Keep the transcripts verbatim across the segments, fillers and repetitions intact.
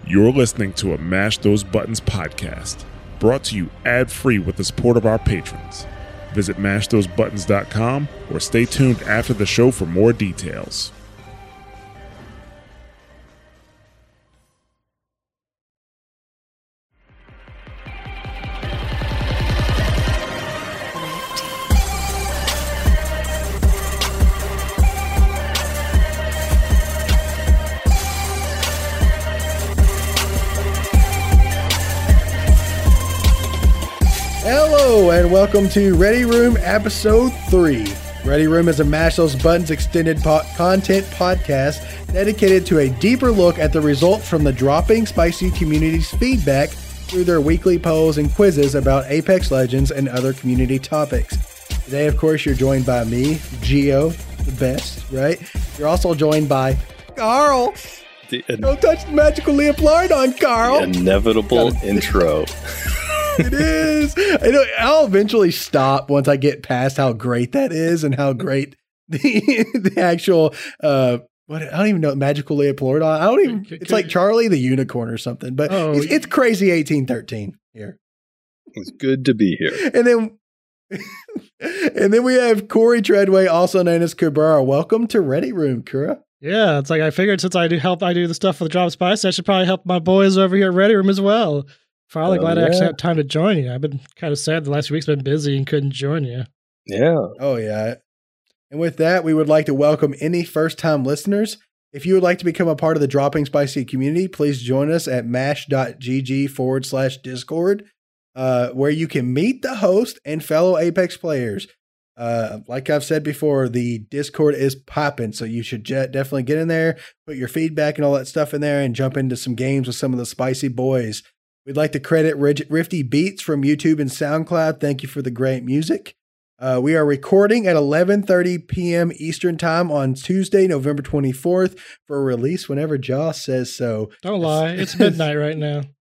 You're listening to a Mash Those Buttons podcast, brought to you ad-free with the support of our patrons. Visit mash those buttons dot com or stay tuned after the show for more details. Hello and welcome to Ready Room Episode three. Ready Room is a Mash Those Buttons extended po- content podcast dedicated to a deeper look at the results from the Dropping Spicy community's feedback through their weekly polls and quizzes about Apex Legends and other community topics. Today, of course, you're joined by me, Geo, the best, right? You're also joined by Carl. The in- Don't touch the magical Leopardon, Carl. the inevitable intro. It is. I know. I'll eventually stop once I get past how great that is and how great the the actual uh what I don't even know magical Leopardon. I don't even. It's like Charlie the Unicorn or something. But Oh, it's, it's crazy eighteen thirteen here. It's good to be here. And then and then we have Corey Treadway, also known as Cabrera. Welcome to Ready Room, Kura. Yeah, it's like I figured since I do help, I do the stuff with Drop Spice, I should probably help my boys over here at Ready Room as well. Finally, Oh, glad I yeah. actually had time to join you. I've been kind of sad the last week's been busy and couldn't join you. Yeah. Oh, yeah. And with that, we would like to welcome any first-time listeners. If you would like to become a part of the Dropping Spicy community, please join us at mash.gg forward slash discord, uh, where you can meet the host and fellow Apex players. Uh, like I've said before, the Discord is popping, so you should jet, definitely get in there, put your feedback and all that stuff in there, and jump into some games with some of the spicy boys. We'd like to credit Rifty Beats from YouTube and SoundCloud. Thank you for the great music. Uh, we are recording at eleven thirty p.m. Eastern Time on Tuesday, November twenty-fourth, for a release whenever Joss says so. Don't lie, it's midnight right now.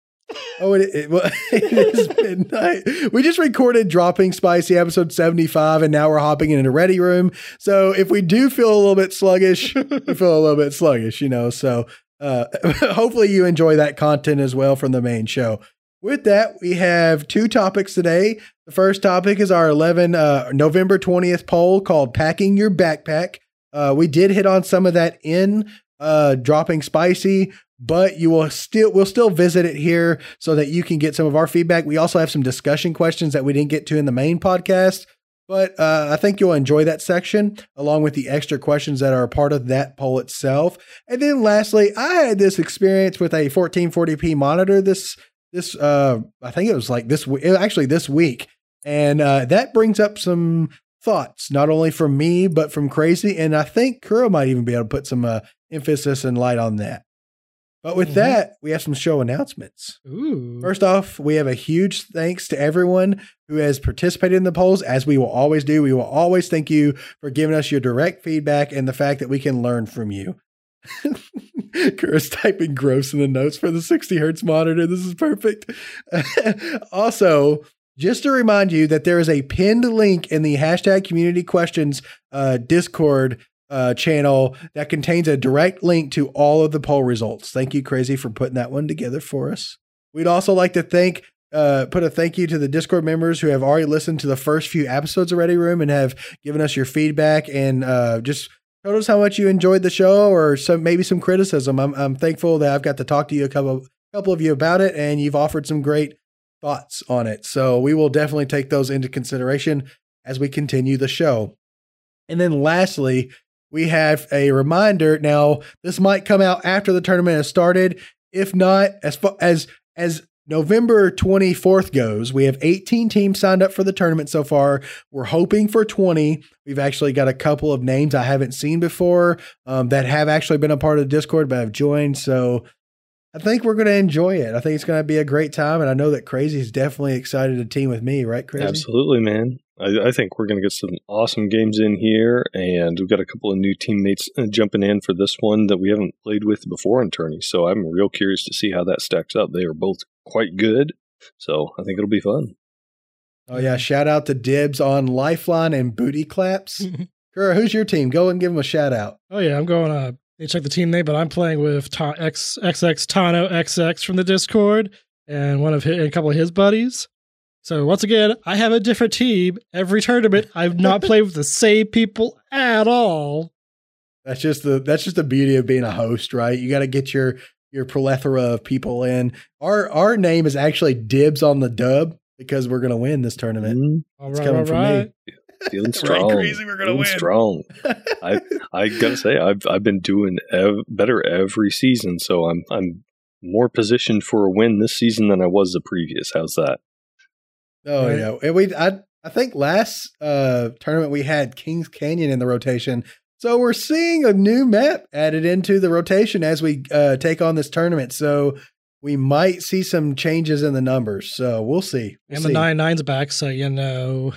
Oh, it, it, well, it is midnight. We just recorded Dropping Spicy episode seventy-five, and now we're hopping into Ready Room. So if we do feel a little bit sluggish, we feel a little bit sluggish, you know, so uh, hopefully you enjoy that content as well from the main show. With that, we have two topics today. The first topic is our eleven uh, November twentieth poll called Packing Your Backpack. Uh, we did hit on some of that in uh, Dropping Spicy, but you will still we'll still visit it here so that you can get some of our feedback. We also have some discussion questions that we didn't get to in the main podcast, but uh, I think you'll enjoy that section along with the extra questions that are a part of that poll itself. And then lastly, I had this experience with a fourteen forty p monitor this this uh, I think it was like this week, actually this week, and uh, that brings up some thoughts not only from me but from Crazy, and I think Kuro might even be able to put some uh, emphasis and light on that. But with mm-hmm. that, we have some show announcements. Ooh. First off, we have a huge thanks to everyone who has participated in the polls, as we will always do. We will always thank you for giving us your direct feedback and the fact that we can learn from you. Kura's typing gross in the notes for the sixty hertz monitor. This is perfect. Also, just to remind you that there is a pinned link in the hashtag community questions uh, Discord Uh, channel that contains a direct link to all of the poll results. Thank you, Crazy, for putting that one together for us. We'd also like to thank, uh, put a thank you to the Discord members who have already listened to the first few episodes of Ready Room and have given us your feedback and uh, just told us how much you enjoyed the show or some maybe some criticism. I'm I'm thankful that I've got to talk to you a couple couple of you about it, and you've offered some great thoughts on it. So we will definitely take those into consideration as we continue the show. And then lastly, we have a reminder. Now, this might come out after the tournament has started. If not, as far as as November twenty-fourth goes, we have eighteen teams signed up for the tournament so far. We're hoping for twenty. We've actually got a couple of names I haven't seen before um, that have actually been a part of the Discord but have joined. So I think we're going to enjoy it. I think it's going to be a great time. And I know that Crazy is definitely excited to team with me, right, Crazy? Absolutely, man. I, I think we're going to get some awesome games in here, and we've got a couple of new teammates uh, jumping in for this one that we haven't played with before in tourney. So I'm real curious to see how that stacks up. They are both quite good, so I think it'll be fun. Oh, yeah. Shout out to Dibs on Lifeline and Booty Claps. Kura, who's your team? Go and give them a shout out. Oh, yeah. I'm going uh, They check the team name, but I'm playing with Ta- X, XX Tano X X from the Discord and one of his, and a couple of his buddies. So once again, I have a different team every tournament. I've not played with the same people at all. That's just the that's just the beauty of being a host, right? You got to get your your plethora of people in. Our our name is actually Dibs on the Dub because we're gonna win this tournament. Mm-hmm. All It's right, coming all from right. me. Feeling strong. Right, crazy, we're gonna Feeling win. strong. I I gotta say, I've I've been doing ev- better every season, so I'm I'm more positioned for a win this season than I was the previous. How's that? Oh Right. yeah, and we I I think last uh, tournament we had Kings Canyon in the rotation, so we're seeing a new map added into the rotation as we uh, take on this tournament. So we might see some changes in the numbers. So we'll see. We'll And the see. nine nine's back, so you know.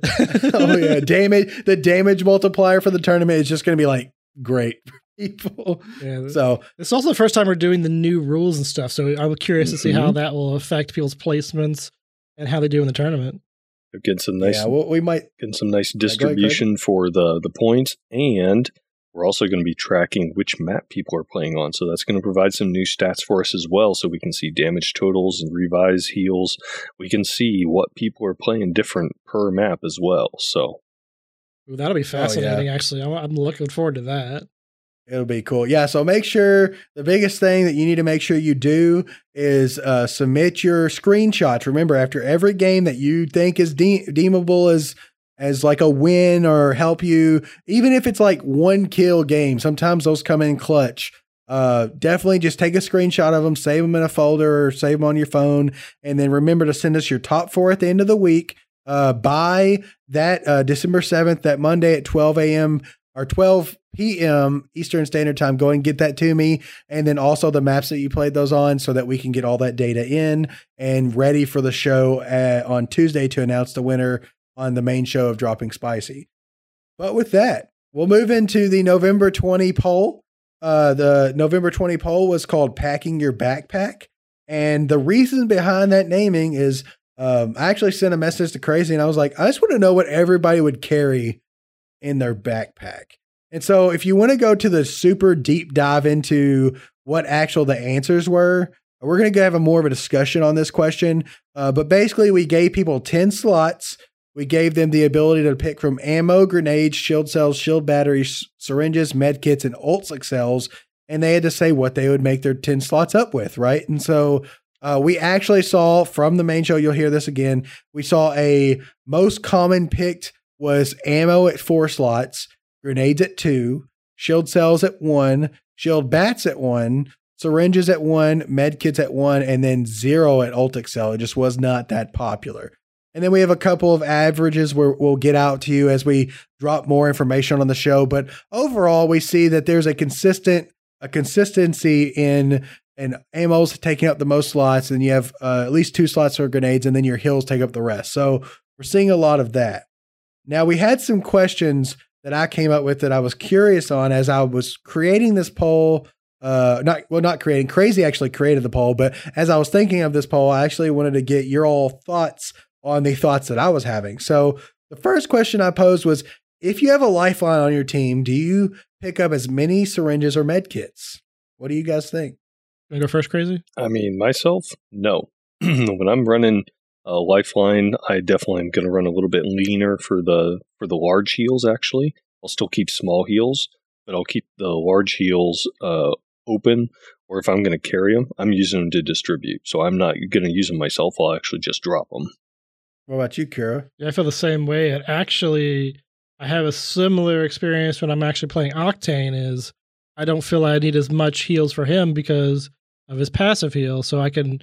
Oh yeah, damage. The damage multiplier for the tournament is just going to be like great for people. Yeah, So it's also the first time we're doing the new rules and stuff, so I'm curious to see how Mhm. that will affect people's placements and how they do in the tournament. Getting some nice, yeah, well, we might. getting some nice go ahead, Craig. distribution for the the points, and we're also going to be tracking which map people are playing on. So that's going to provide some new stats for us as well, so we can see damage totals and revise heals. We can see what people are playing different per map as well. So Ooh, that'll be fascinating, actually. I'm, I'm looking forward to that. It'll be cool. Yeah. So make sure the biggest thing that you need to make sure you do is uh, submit your screenshots. Remember, after every game that you think is de- deemable as as like a win or help you, even if it's like one kill game, sometimes those come in clutch. Uh, definitely just take a screenshot of them, save them in a folder or save them on your phone. And then remember to send us your top four at the end of the week. Uh, by that uh, December seventh, that Monday at twelve a.m. or twelve p.m. Eastern Standard Time. Go and get that to me. And then also the maps that you played those on so that we can get all that data in and ready for the show uh, on Tuesday to announce the winner on the main show of Dropping Spicy. But with that, we'll move into the November twentieth poll. Uh, the November twentieth poll was called Packing Your Backpack. And the reason behind that naming is um, I actually sent a message to Crazy and I was like, I just want to know what everybody would carry in their backpack. And so if you want to go to the super deep dive into what actual the answers were, we're going to have a more of a discussion on this question. Uh, but basically we gave people ten slots. We gave them the ability to pick from ammo, grenades, shield cells, shield batteries, syringes, med kits, and ults cells. And they had to say what they would make their ten slots up with, right? And so uh, we actually saw from the main show, you'll hear this again, we saw a most common picked was ammo at four slots, grenades at two, shield cells at one, shield bats at one, syringes at one, med kits at one, and then zero at ult cell. It just was not that popular. And then we have a couple of averages where we'll get out to you as we drop more information on the show. But overall, we see that there's a consistent, a consistency in, in ammos taking up the most slots. And you have uh, at least two slots for grenades, and then your heals take up the rest. So we're seeing a lot of that. Now, we had some questions that I came up with that I was curious on as I was creating this poll. Uh, not well, not creating. Crazy actually created the poll, but as I was thinking of this poll, I actually wanted to get your all thoughts on the thoughts that I was having. So the first question I posed was, if you have a lifeline on your team, do you pick up as many syringes or med kits? What do you guys think? Want to go first, Crazy? I mean, myself, no. When I'm running a lifeline, I definitely am going to run a little bit leaner for the for the large heals. Actually, I'll still keep small heals, but I'll keep the large heals uh, open. Or if I'm going to carry them, I'm using them to distribute. So I'm not going to use them myself. I'll actually just drop them. What about you, Kira? Yeah, I feel the same way. And actually, I have a similar experience when I'm actually playing Octane. Is I don't feel I need as much heals for him because of his passive heal, so I can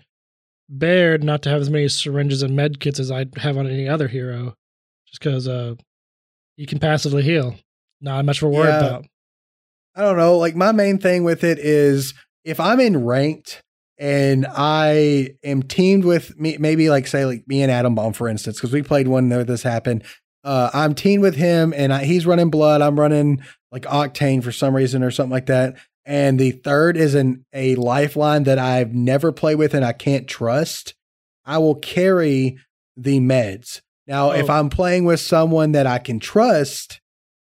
bear not to have as many syringes and med kits as I have on any other hero, just because uh, he can passively heal. Not much of a worry Yeah. about. I don't know. Like my main thing with it is if I'm in ranked and I am teamed with me, maybe like say like me and Adam Bomb, for instance, because we played one where this happened. Uh, I'm teamed with him and I, he's running blood. I'm running like Octane for some reason or something like that. And the third is an a lifeline that I've never played with and I can't trust. I will carry the meds. Now, Oh. if I'm playing with someone that I can trust,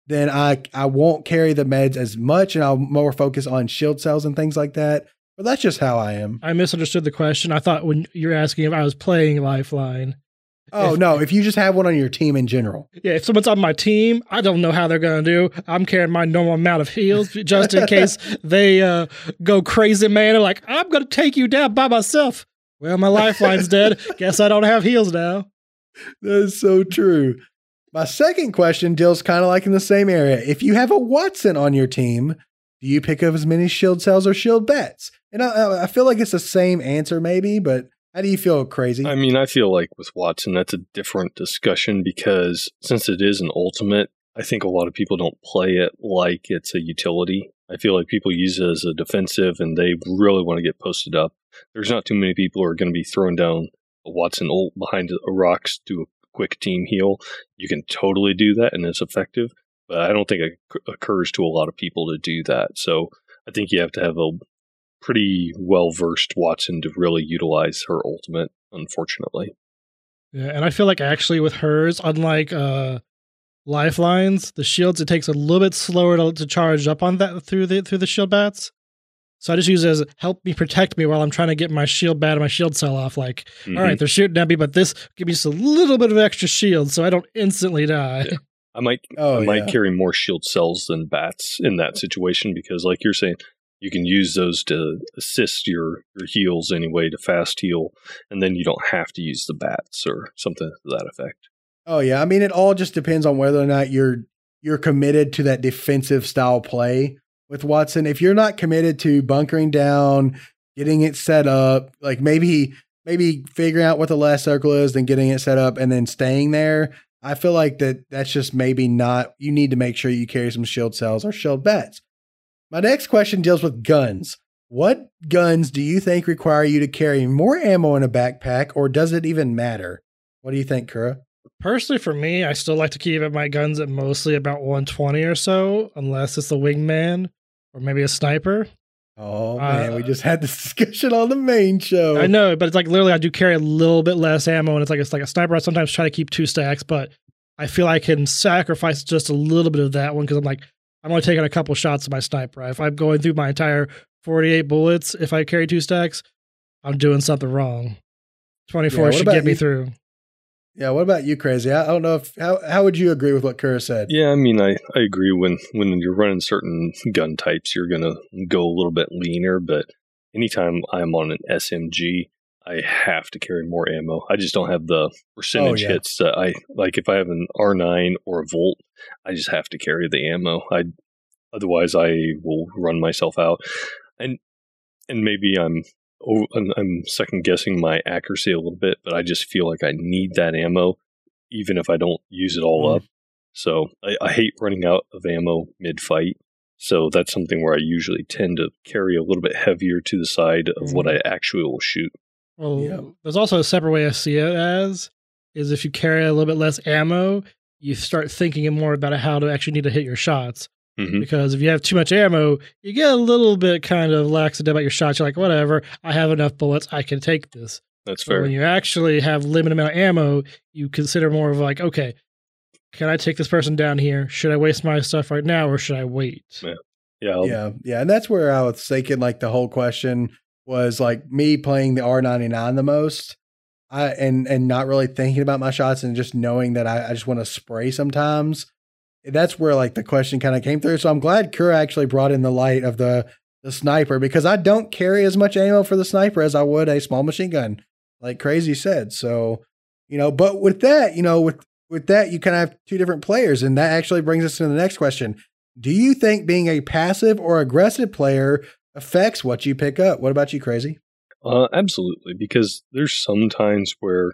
then I I won't carry the meds as much, and I'll more focus on shield cells and things like that. But that's just how I am. I misunderstood the question. I thought when you're asking if I was playing Lifeline. Oh, if, no, if you just have one on your team in general. Yeah, if someone's on my team, I don't know how they're going to do. I'm carrying my normal amount of heals just in case they uh, go crazy, man. They're like, I'm going to take you down by myself. Well, my Lifeline's dead. Guess I don't have heals now. That's so true. My second question deals kind of like in the same area. If you have a Wattson on your team, do you pick up as many shield cells or shield bats? And I, I feel like it's the same answer maybe, but how do you feel, Crazy? I mean, I feel like with Wattson, that's a different discussion because since it is an ultimate, I think a lot of people don't play it like it's a utility. I feel like people use it as a defensive and they really want to get posted up. There's not too many people who are going to be throwing down a Wattson ult behind a rocks to a quick team heal. You can totally do that and it's effective, but I don't think it occurs to a lot of people to do that. So I think you have to have a pretty well-versed Wattson to really utilize her ultimate, unfortunately. Yeah, and I feel like actually with hers, unlike uh, Lifelines, the shields, it takes a little bit slower to, to charge up on that through the through the shield bats. So I just use it as help me protect me while I'm trying to get my shield bat and my shield cell off. Like, mm-hmm. all right, they're shooting at me, but this give me just a little bit of extra shield so I don't instantly die. Yeah. I might oh, I might yeah. carry more shield cells than bats in that situation because, like you're saying, you can use those to assist your, your heals anyway, to fast heal, and then you don't have to use the bats or something to that effect. Oh, yeah. I mean, it all just depends on whether or not you're you're committed to that defensive style play with Wattson. If you're not committed to bunkering down, getting it set up, like maybe maybe figuring out what the last circle is, then getting it set up, and then staying there, I feel like that that's just maybe not, you need to make sure you carry some shield cells or shield bats. My next question deals with guns. What guns do you think require you to carry more ammo in a backpack, or does it even matter? What do you think, Kura? Personally, for me, I still like to keep my guns at mostly about one twenty or so, unless it's a wingman or maybe a sniper. Oh, man, uh, we just had this discussion on the main show. I know, but it's like literally I do carry a little bit less ammo, and it's like it's like a sniper. I sometimes try to keep two stacks, but I feel I can sacrifice just a little bit of that one because I'm like, I'm only taking a couple shots of my sniper. If I'm going through my entire forty-eight bullets, if I carry two stacks, I'm doing something wrong. twenty-four yeah, should get me you? through. Yeah, what about you, Crazy? I don't know if how how would you agree with what Kura said? Yeah, I mean, I, I agree. When when you're running certain gun types, you're gonna go a little bit leaner. But anytime I'm on an S M G, I have to carry more ammo. I just don't have the percentage oh, yeah. hits that I like. If I have an R nine or a Volt, I just have to carry the ammo. I otherwise I will run myself out. And and maybe I'm I'm second guessing my accuracy a little bit, but I just feel like I need that ammo, even if I don't use it all mm. up. So I, I hate running out of ammo mid fight. So that's something where I usually tend to carry a little bit heavier to the side of mm. what I actually will shoot. Well, yeah. There's also a separate way I see it as, is if you carry a little bit less ammo, you start thinking more about how to actually need to hit your shots. Mm-hmm. Because if you have too much ammo, you get a little bit kind of laxative about your shots. You're like, whatever, I have enough bullets, I can take this. That's but fair. When you actually have limited amount of ammo, you consider more of like, okay, can I take this person down here? Should I waste my stuff right now, or should I wait? Yeah, yeah, I'll- yeah, yeah. And that's where I was thinking, like, the whole question was like me playing the R ninety-nine the most, I and and not really thinking about my shots and just knowing that I, I just want to spray sometimes. That's where like the question kind of came through. So I'm glad Kura actually brought in the light of the the sniper, because I don't carry as much ammo for the sniper as I would a small machine gun, like Crazy said. So, you know, but with that, you know, with with that, you kind of have two different players, and that actually brings us to the next question. Do you think being a passive or aggressive player affects what you pick up? What about you, Crazy? Uh, absolutely, because there's some times where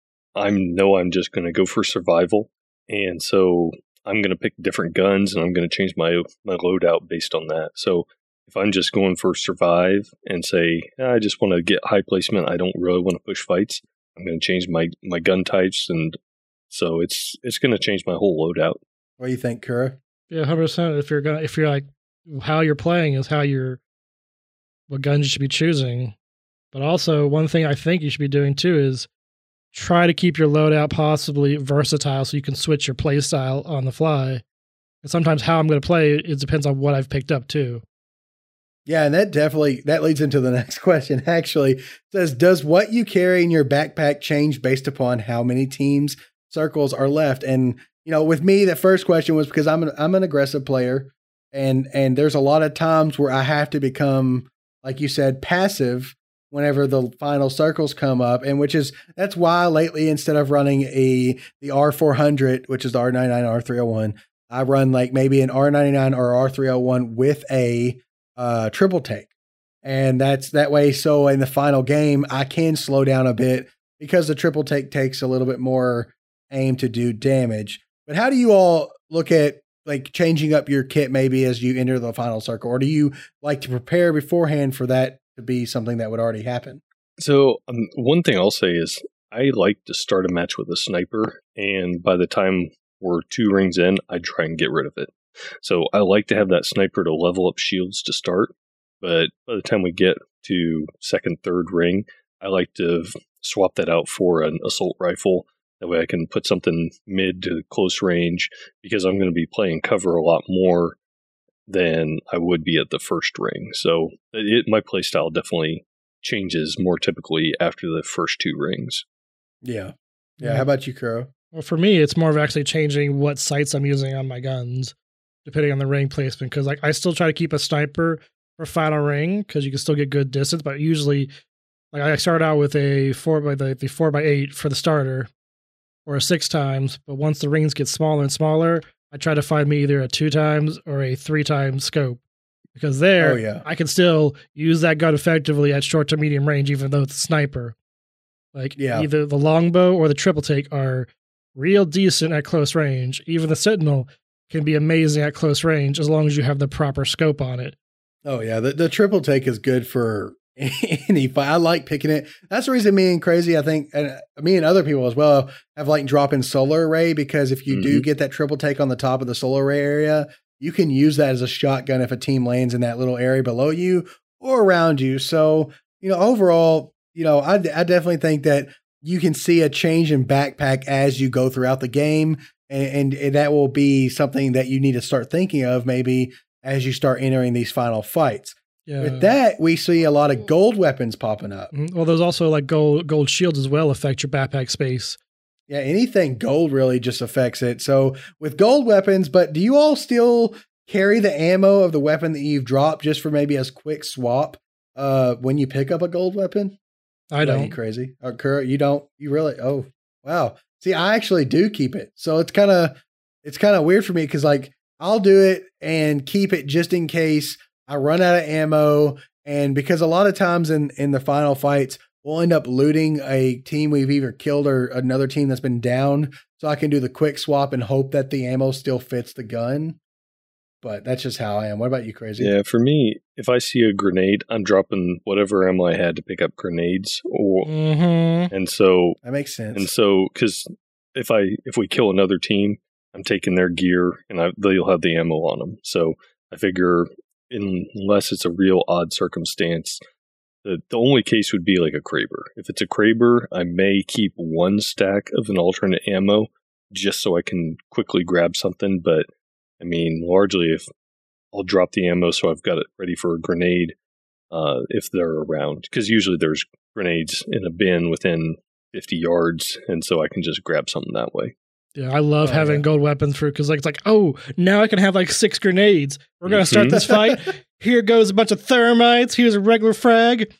I know I'm just going to go for survival, and so I'm going to pick different guns, and I'm going to change my my loadout based on that. So if I'm just going for survive and say, I just want to get high placement, I don't really want to push fights, I'm going to change my, my gun types, and so it's it's going to change my whole loadout. What do you think, Kura? Yeah, one hundred percent. If you're gonna, if you're like, how you're playing is how you're, what guns you should be choosing. But also, one thing I think you should be doing too is try to keep your loadout possibly versatile so you can switch your play style on the fly. And sometimes how I'm going to play, it depends on what I've picked up too. Yeah, and that definitely that leads into the next question. Actually, it says, does what you carry in your backpack change based upon how many teams circles are left? And you know, with me, the first question was because I'm an I'm an aggressive player, and and there's a lot of times where I have to become, like you said, passive whenever the final circles come up, and which is that's why lately instead of running a the R four hundred, which is the R ninety-nine, R three oh one, I run like maybe an R ninety-nine or R three oh one with a uh, triple take. And that's that way. So in the final game, I can slow down a bit because the triple take takes a little bit more aim to do damage. But how do you all look at like changing up your kit maybe as you enter the final circle? Or do you like to prepare beforehand for that to be something that would already happen? So um, one thing I'll say is I like to start a match with a sniper. And by the time we're two rings in, I try and get rid of it. So I like to have that sniper to level up shields to start, but by the time we get to second, third ring, I like to swap that out for an assault rifle. That way I can put something mid to close range because I'm going to be playing cover a lot more than I would be at the first ring. So it, my playstyle definitely changes more typically after the first two rings. Yeah. Yeah. How about you, Kuro? Well, for me, it's more of actually changing what sights I'm using on my guns, depending on the ring placement. Because like I still try to keep a sniper for final ring because you can still get good distance. But usually, like I start out with a four by the, the four by eight for the starter, or a six times. But once the rings get smaller and smaller, I try to find me either a two times or a three times scope. Because there, oh, yeah. I can still use that gun effectively at short to medium range, even though it's a sniper. Like yeah. either the longbow or the triple take are real decent at close range. Even the Sentinel can be amazing at close range as long as you have the proper scope on it. Oh yeah, the, the triple take is good for any fight. I like picking it. That's the reason me and Crazy, I think, and me and other people as well, have like dropping solar array, because if you mm-hmm. do get that triple take on the top of the solar array area, you can use that as a shotgun if a team lands in that little area below you or around you. So, you know, overall, you know, I, I definitely think that you can see a change in backpack as you go throughout the game. And, and that will be something that you need to start thinking of maybe as you start entering these final fights. Yeah. With that, we see a lot of gold weapons popping up. Well, there's also like gold gold shields as well affect your backpack space. Yeah, anything gold really just affects it. So with gold weapons, but do you all still carry the ammo of the weapon that you've dropped just for maybe a quick swap uh, when you pick up a gold weapon? I don't. Are you crazy? Or Kurt, you don't? You really? Oh, wow. See, I actually do keep it. So it's kind of it's kind of weird for me because like I'll do it and keep it just in case I run out of ammo. And because a lot of times in, in the final fights, we'll end up looting a team we've either killed or another team that's been down. So I can do the quick swap and hope that the ammo still fits the gun. But that's just how I am. What about you, Crazy? Yeah, for me, if I see a grenade, I'm dropping whatever ammo I had to pick up grenades. Or, mm-hmm. And so that makes sense. And so, because if I if we kill another team, I'm taking their gear, and I, they'll have the ammo on them. So I figure, unless it's a real odd circumstance, the the only case would be like a Kraber. If it's a Kraber, I may keep one stack of an alternate ammo just so I can quickly grab something. But I mean, largely, if I'll drop the ammo so I've got it ready for a grenade uh, if they're around. Because usually there's grenades in a bin within fifty yards, and so I can just grab something that way. Yeah, I love oh, having yeah. gold weapons for because like it's like, oh, now I can have like six grenades. We're gonna mm-hmm. start this fight. Here goes a bunch of thermites. Here's a regular frag.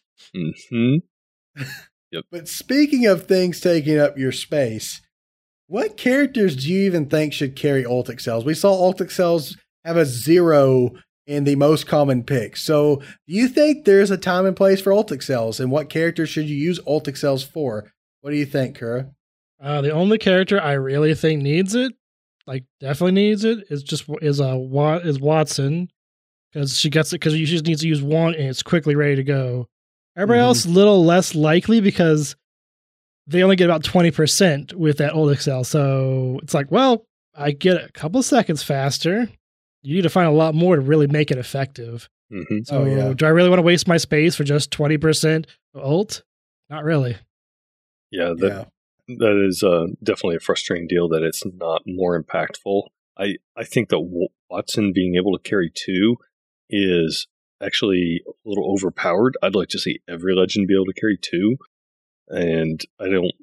Mm-hmm. Yep. But speaking of things taking up your space, what characters do you even think should carry ult excels? We saw ult excels have a zero in the most common picks. So do you think there's a time and place for ult excels, and what characters should you use ult excels for? What do you think, Kura? Uh, the only character I really think needs it, like definitely needs it, is just is a uh, is Watson, because she gets it because she just needs to use one and it's quickly ready to go. Everybody mm-hmm. else a little less likely because they only get about twenty percent with that ult excel. So it's like, well, I get a couple of seconds faster. You need to find a lot more to really make it effective. Mm-hmm. So oh, yeah. do I really want to waste my space for just twenty percent ult? Not really. Yeah, that, yeah. that is uh, definitely a frustrating deal that it's not more impactful. I, I think that Watson being able to carry two is actually a little overpowered. I'd like to see every legend be able to carry two. And I don't,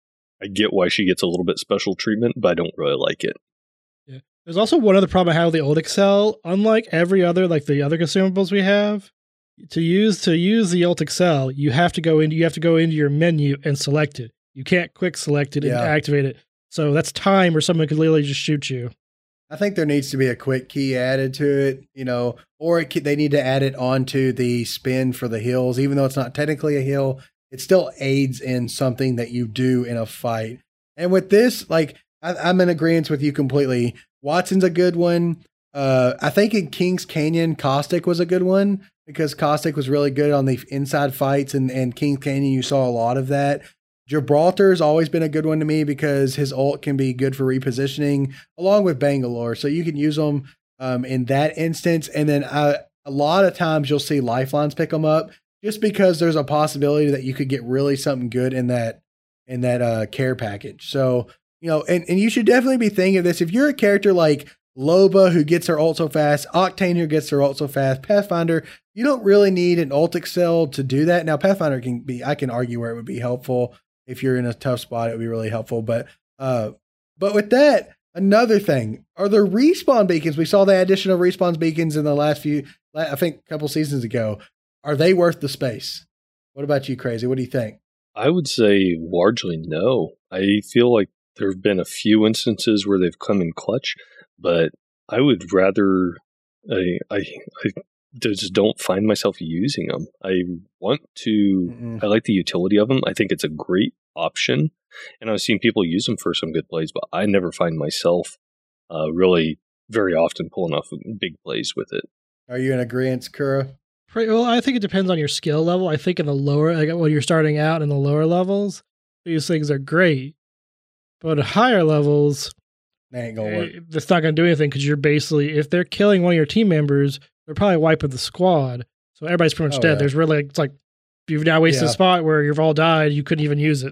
I get why she gets a little bit special treatment, but I don't really like it. Yeah. There's also one other problem I have with the old Excel. Unlike every other, like the other consumables we have, to use to use the Ult Excel, you have to go into you have to go into your menu and select it. You can't quick select it Yeah. and activate it. So that's time where someone could literally just shoot you. I think there needs to be a quick key added to it, you know, or it, they need to add it onto the spin for the heals. Even though it's not technically a heal, it still aids in something that you do in a fight. And with this, like, I, I'm in agreement with you completely. Watson's a good one. Uh, I think in King's Canyon, Caustic was a good one because Caustic was really good on the inside fights, and, and King's Canyon, you saw a lot of that. Gibraltar's always been a good one to me because his ult can be good for repositioning along with Bangalore. So you can use them um, in that instance. And then I, a lot of times you'll see lifelines pick them up just because there's a possibility that you could get really something good in that, in that uh, care package. So, you know, and, and you should definitely be thinking of this. If you're a character like Loba who gets her ult so fast, Octane who gets her ult so fast, Pathfinder, you don't really need an ult Excel to do that. Now Pathfinder can be, I can argue where it would be helpful. If you're in a tough spot, it would be really helpful. But uh, but with that, another thing, are there respawn beacons? We saw the addition of respawn beacons in the last few, I think a couple seasons ago. Are they worth the space? What about you, Crazy? What do you think? I would say largely no. I feel like there have been a few instances where they've come in clutch, but I would rather, I, I, I just don't find myself using them. I want to, Mm-mm. I like the utility of them. I think it's a great option. And I've seen people use them for some good plays, but I never find myself uh, really very often pulling off big plays with it. Are you in agreement, Kura? Well, I think it depends on your skill level. I think in the lower, like when you're starting out in the lower levels, these things are great. But at higher levels, they ain't gonna work. It's not going to do anything because you're basically, if they're killing one of your team members, they're probably wiping the squad. So everybody's pretty much oh, dead. Yeah. There's really, it's like, you've now wasted yeah. a spot where you've all died. You couldn't even use it.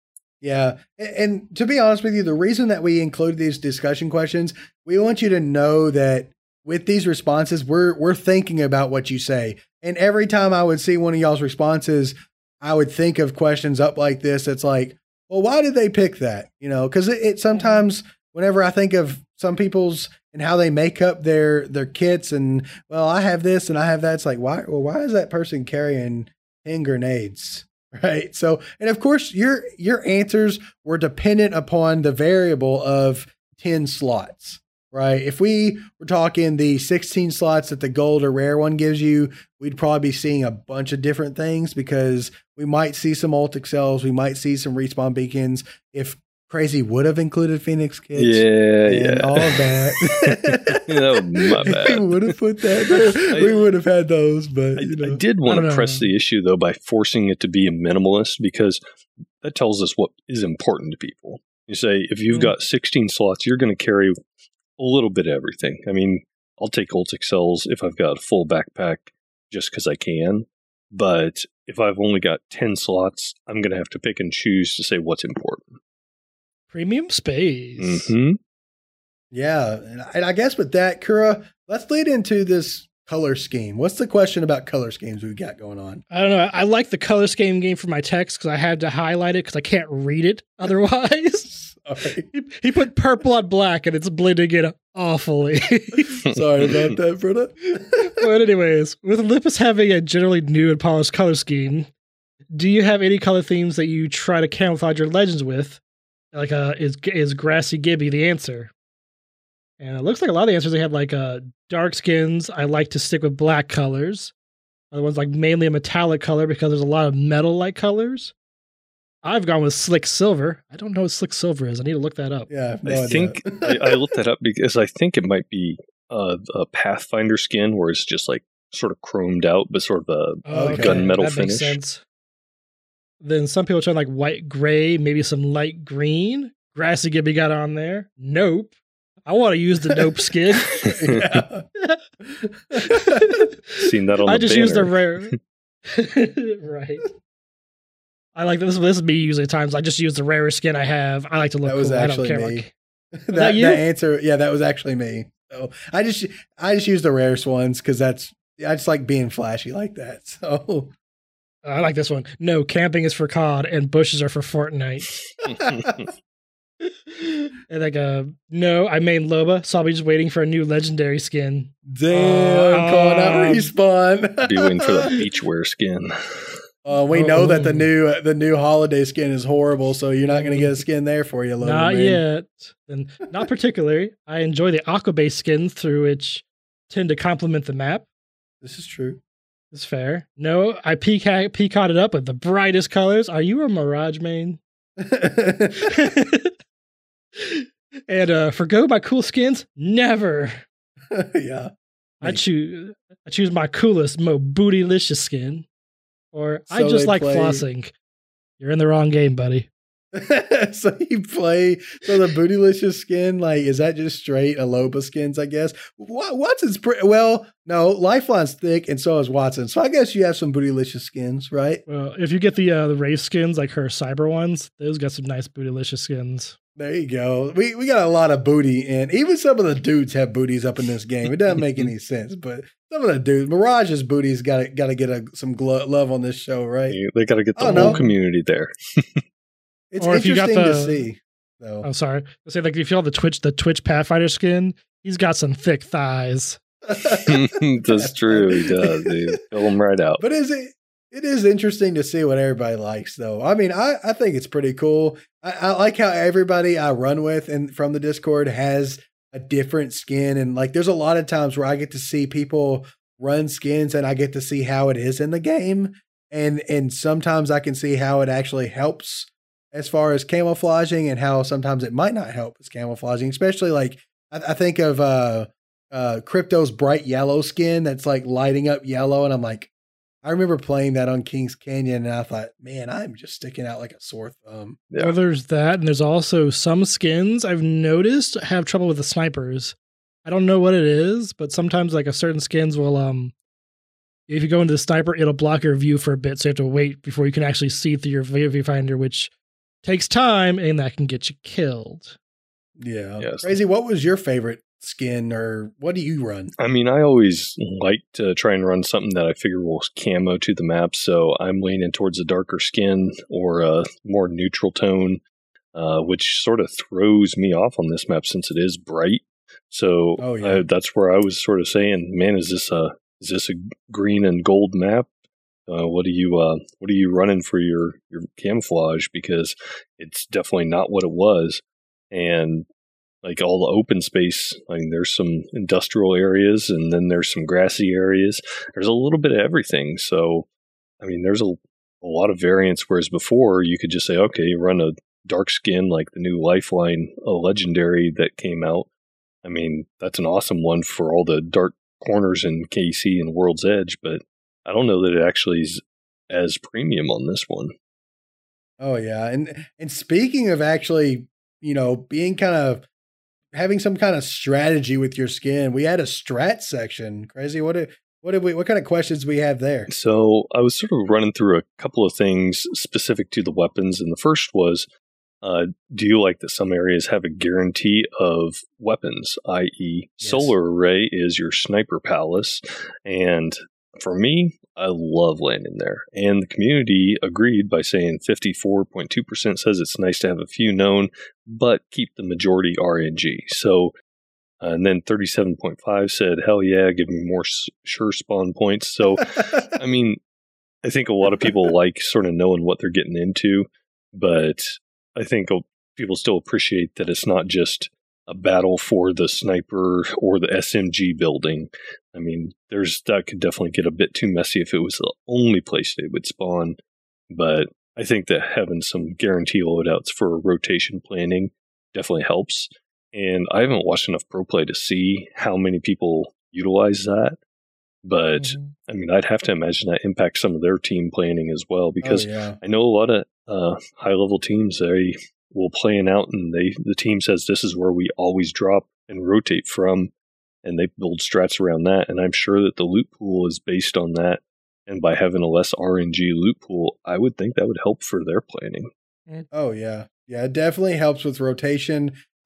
Yeah. And, and to be honest with you, the reason that we include these discussion questions, we want you to know that with these responses, we're we're thinking about what you say. And every time I would see one of y'all's responses, I would think of questions up like this. It's like, well, why did they pick that? You know, because it, it sometimes whenever I think of some people's and how they make up their their kits, and well, I have this and I have that. It's like, why? Well, why is that person carrying ten grenades? Right. So, and of course, your your answers were dependent upon the variable of ten slots. Right. If we were talking the sixteen slots that the gold or rare one gives you, we'd probably be seeing a bunch of different things because we might see some ult excels. We might see some respawn beacons. If Crazy would have included Phoenix kits. Yeah, and yeah. all of that. That was my bad. We would have put that there. We would have had those, but you know. I, I did want to press the issue, though, by forcing it to be a minimalist because that tells us what is important to people. You say, if you've mm-hmm. got sixteen slots, you're going to carry a little bit of everything. I mean, I'll take ult excels if I've got a full backpack just because I can. But if I've only got ten slots, I'm going to have to pick and choose to say what's important. Premium space. Mm-hmm. Yeah. And I, and I guess with that, Kura, let's lead into this color scheme. What's the question about color schemes we've got going on? I don't know. I like the color scheme game for my text because I had to highlight it because I can't read it otherwise. Sorry. He, he put purple on black and it's blending it awfully. Sorry about that, Britta. But anyways, with Olympus having a generally new and polished color scheme, do you have any color themes that you try to camouflage your legends with? Like, uh, is is Grassy Gibby the answer? And it looks like a lot of the answers they have like uh, dark skins. I like to stick with black colors. Other ones like mainly a metallic color because there's a lot of metal-like colors. I've gone with Slick Silver. I don't know what Slick Silver is. I need to look that up. Yeah, I, have no I idea. think I, I looked that up because I think it might be uh, a Pathfinder skin where it's just like sort of chromed out, but sort of a Oh, okay. gunmetal That finish. Makes sense. Then some people try like white gray, maybe some light green. Grassy Gibby got on there. Nope. I want to use the Nope skin. Seen that on the I just banner. use the rare. Right. I like this. This is me usually at times. I just use the rarest skin I have. I like to look That was cool. I don't actually care. me. Like, that, that you? that answer, yeah, that was actually me. So I just I just use the rarest ones because that's I just like being flashy like that. So I like this one. No, camping is for C O D and bushes are for Fortnite. And like, uh, no, I main Loba, so I'll be just waiting for a new legendary skin. Damn, Uh, calling out um, respawn. Be waiting for that beachwear skin. Uh, we Oh. know that the new uh, the new holiday skin is horrible, so you're not going to get a skin there for you, Logan. Not man. yet. And not particularly. I enjoy the aqua based skins through which tend to complement the map. This is true. It's fair. No, I peacock peacocked it up with the brightest colors. Are you a Mirage main? And uh, forgo my cool skins? Never. Yeah. I choose I choose my coolest, mo bootylicious skin. Or I So just they like play- flossing. You're in the wrong game, buddy. So you play so the bootylicious skin, like, is that just straight Aloba skins, I guess? Wa- Watson's pretty well, no, Lifeline's thick and so is Watson. So I guess you have some bootylicious skins, right? Well, if you get the uh, the Wraith skins, like her cyber ones, those got some nice bootylicious skins. There you go. We we got a lot of booty, and even some of the dudes have booties up in this game. It doesn't make any sense, but some of the dudes, Mirage's booties got to got to get a, some glo- love on this show, right? You- They got to get the Oh, whole no. community there. It's Or if you got interesting to the- see. So. I'm sorry. I say like if you have the Twitch the Twitch Pathfinder skin, he's got some thick thighs. That's true. He does. Dude. Fill them right out. But is it? It is interesting to see what everybody likes, though. I mean, I, I think it's pretty cool. I, I like how everybody I run with and from the Discord has a different skin, and like, there's a lot of times where I get to see people run skins, and I get to see how it is in the game, and and sometimes I can see how it actually helps as far as camouflaging, and how sometimes it might not help as camouflaging. Especially like I, I think of uh, uh, Crypto's bright yellow skin that's like lighting up yellow, and I'm like. I remember playing that on Kings Canyon, and I thought, man, I'm just sticking out like a sore thumb. Yeah. Well, there's that, and there's also some skins I've noticed have trouble with the snipers. I don't know what it is, but sometimes like a certain skins will um if you go into the sniper, it'll block your view for a bit, so you have to wait before you can actually see through your viewfinder, which takes time, and that can get you killed. Yeah. Yes. Crazy. What was your favorite skin, or what do you run? I mean, I always like to try and run something that I figure will camo to the map, so I'm leaning towards a darker skin or a more neutral tone, uh, which sort of throws me off on this map since it is bright. So Oh, yeah. uh, that's where I was sort of saying, man, is this a is this a green and gold map? Uh, what are you uh, what are you running for your your camouflage? Because it's definitely not what it was, and like all the open space, I mean, there's some industrial areas, and then there's some grassy areas. There's a little bit of everything. So, I mean, there's a, a lot of variance. Whereas before, you could just say, okay, you run a dark skin like the new Lifeline, a legendary that came out. I mean, that's an awesome one for all the dark corners in K C and World's Edge, but I don't know that it actually is as premium on this one. Oh yeah. And and speaking of actually, you know, being kind of having some kind of strategy with your skin, we had a strat section. Crazy. What did what did we what kind of questions we have there? So I was sort of running through a couple of things specific to the weapons, and the first was, uh, do you like that some areas have a guarantee of weapons, that is, Yes. Solar Array is your sniper palace, and for me, I love landing there. And the community agreed by saying fifty-four point two percent says it's nice to have a few known, but keep the majority R N G. So, uh, and then thirty-seven point five said, hell yeah, give me more s- sure spawn points. So, I mean, I think a lot of people like sort of knowing what they're getting into, but I think people still appreciate that it's not just a battle for the sniper or the S M G building. I mean, there's that could definitely get a bit too messy if it was the only place they would spawn. But I think that having some guarantee loadouts for rotation planning definitely helps. And I haven't watched enough pro play to see how many people utilize that. But Mhm. I mean, I'd have to imagine that impacts some of their team planning as well, because oh, yeah. I know a lot of uh, high level teams, they will plan out and they the team says this is where we always drop and rotate from, and they build strats around that. And I'm sure that the loot pool is based on that. And by having a less R N G loot pool, I would think that would help for their planning. Oh yeah. Yeah, it definitely helps with rotation.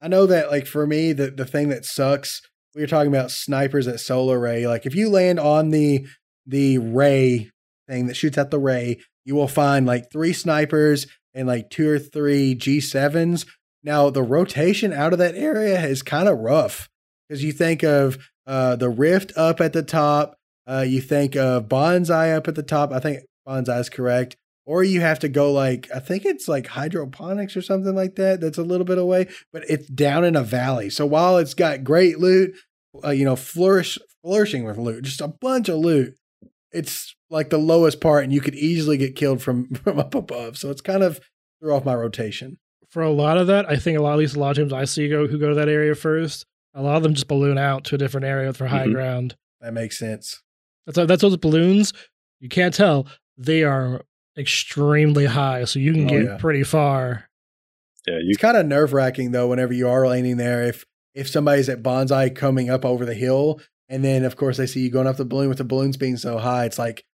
I know that like for me, the, the thing that sucks, we were talking about snipers at Solar Ray. Like if you land on the the ray thing that shoots out the ray, you will find like three snipers and like two or three G sevens. Now the rotation out of that area is kind of rough because you think of uh, the Rift up at the top. Uh, you think of Bonsai up at the top. I think Bonsai is correct. Or you have to go like, I think it's like hydroponics or something like that. That's a little bit away, but it's down in a valley. So while it's got great loot, uh, you know, flourish, flourishing with loot, just a bunch of loot, it's like the lowest part and you could easily get killed from, from up above. So it's kind of threw off my rotation. For a lot of that, I think a lot, at least a lot of teams I see go who go to that area first, a lot of them just balloon out to a different area for high mm-hmm. ground. That makes sense. That's that's those balloons. You can't tell. They are extremely high, so you can oh, get yeah. pretty far. Yeah, you- it's kind of nerve wracking though. Whenever you are landing there, if if somebody's at Bonsai coming up over the hill, and then of course they see you going up the balloon with the balloons being so high, it's like,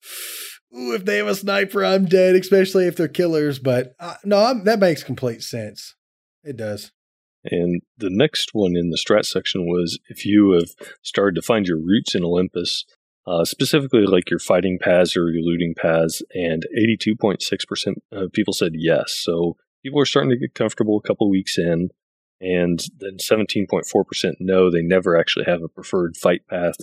ooh, if they have a sniper, I'm dead. Especially if they're killers. But uh, no, I'm, that makes complete sense. It does. And the next one in the strat section was if you have started to find your roots in Olympus. Uh, specifically like your fighting paths or your looting paths, and eighty-two point six percent of people said yes. So people are starting to get comfortable a couple weeks in, and then seventeen point four percent no, they never actually have a preferred fight path.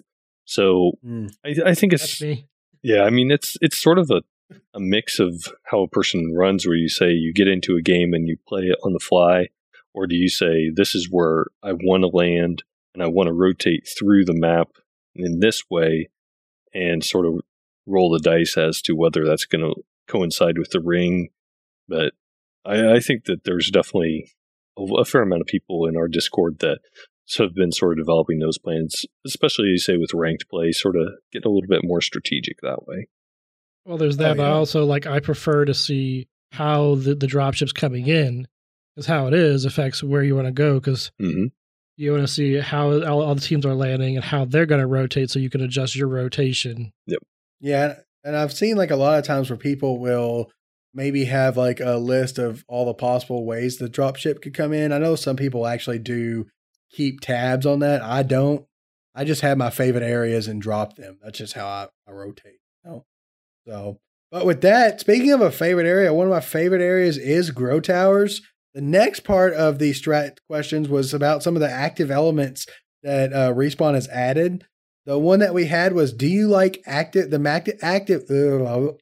So mm. I, I think it's, yeah, I mean, it's it's sort of a, a mix of how a person runs where you say you get into a game and you play it on the fly, or do you say this is where I want to land and I want to rotate through the map in this way, and sort of roll the dice as to whether that's going to coincide with the ring. But I, I think that there's definitely a, a fair amount of people in our Discord that have been sort of developing those plans, especially, you say, with ranked play, sort of get a little bit more strategic that way. Well, there's that, oh, but yeah. also, like, I prefer to see how the, the dropship's coming in, because how it is affects where you want to go, because mm-hmm. you want to see how all, all the teams are landing and how they're going to rotate so you can adjust your rotation. Yep. Yeah. And I've seen like a lot of times where people will maybe have like a list of all the possible ways the dropship could come in. I know some people actually do keep tabs on that. I don't. I just have my favorite areas and drop them. That's just how I, I rotate. You know? So, but with that, speaking of a favorite area, one of my favorite areas is Grow Towers. The next part of the strat questions was about some of the active elements that uh, Respawn has added. The one that we had was, do you like active, the map active, uh,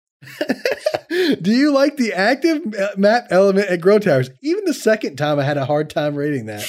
do you like the active map element at Grow Towers? Even the second time I had a hard time reading that.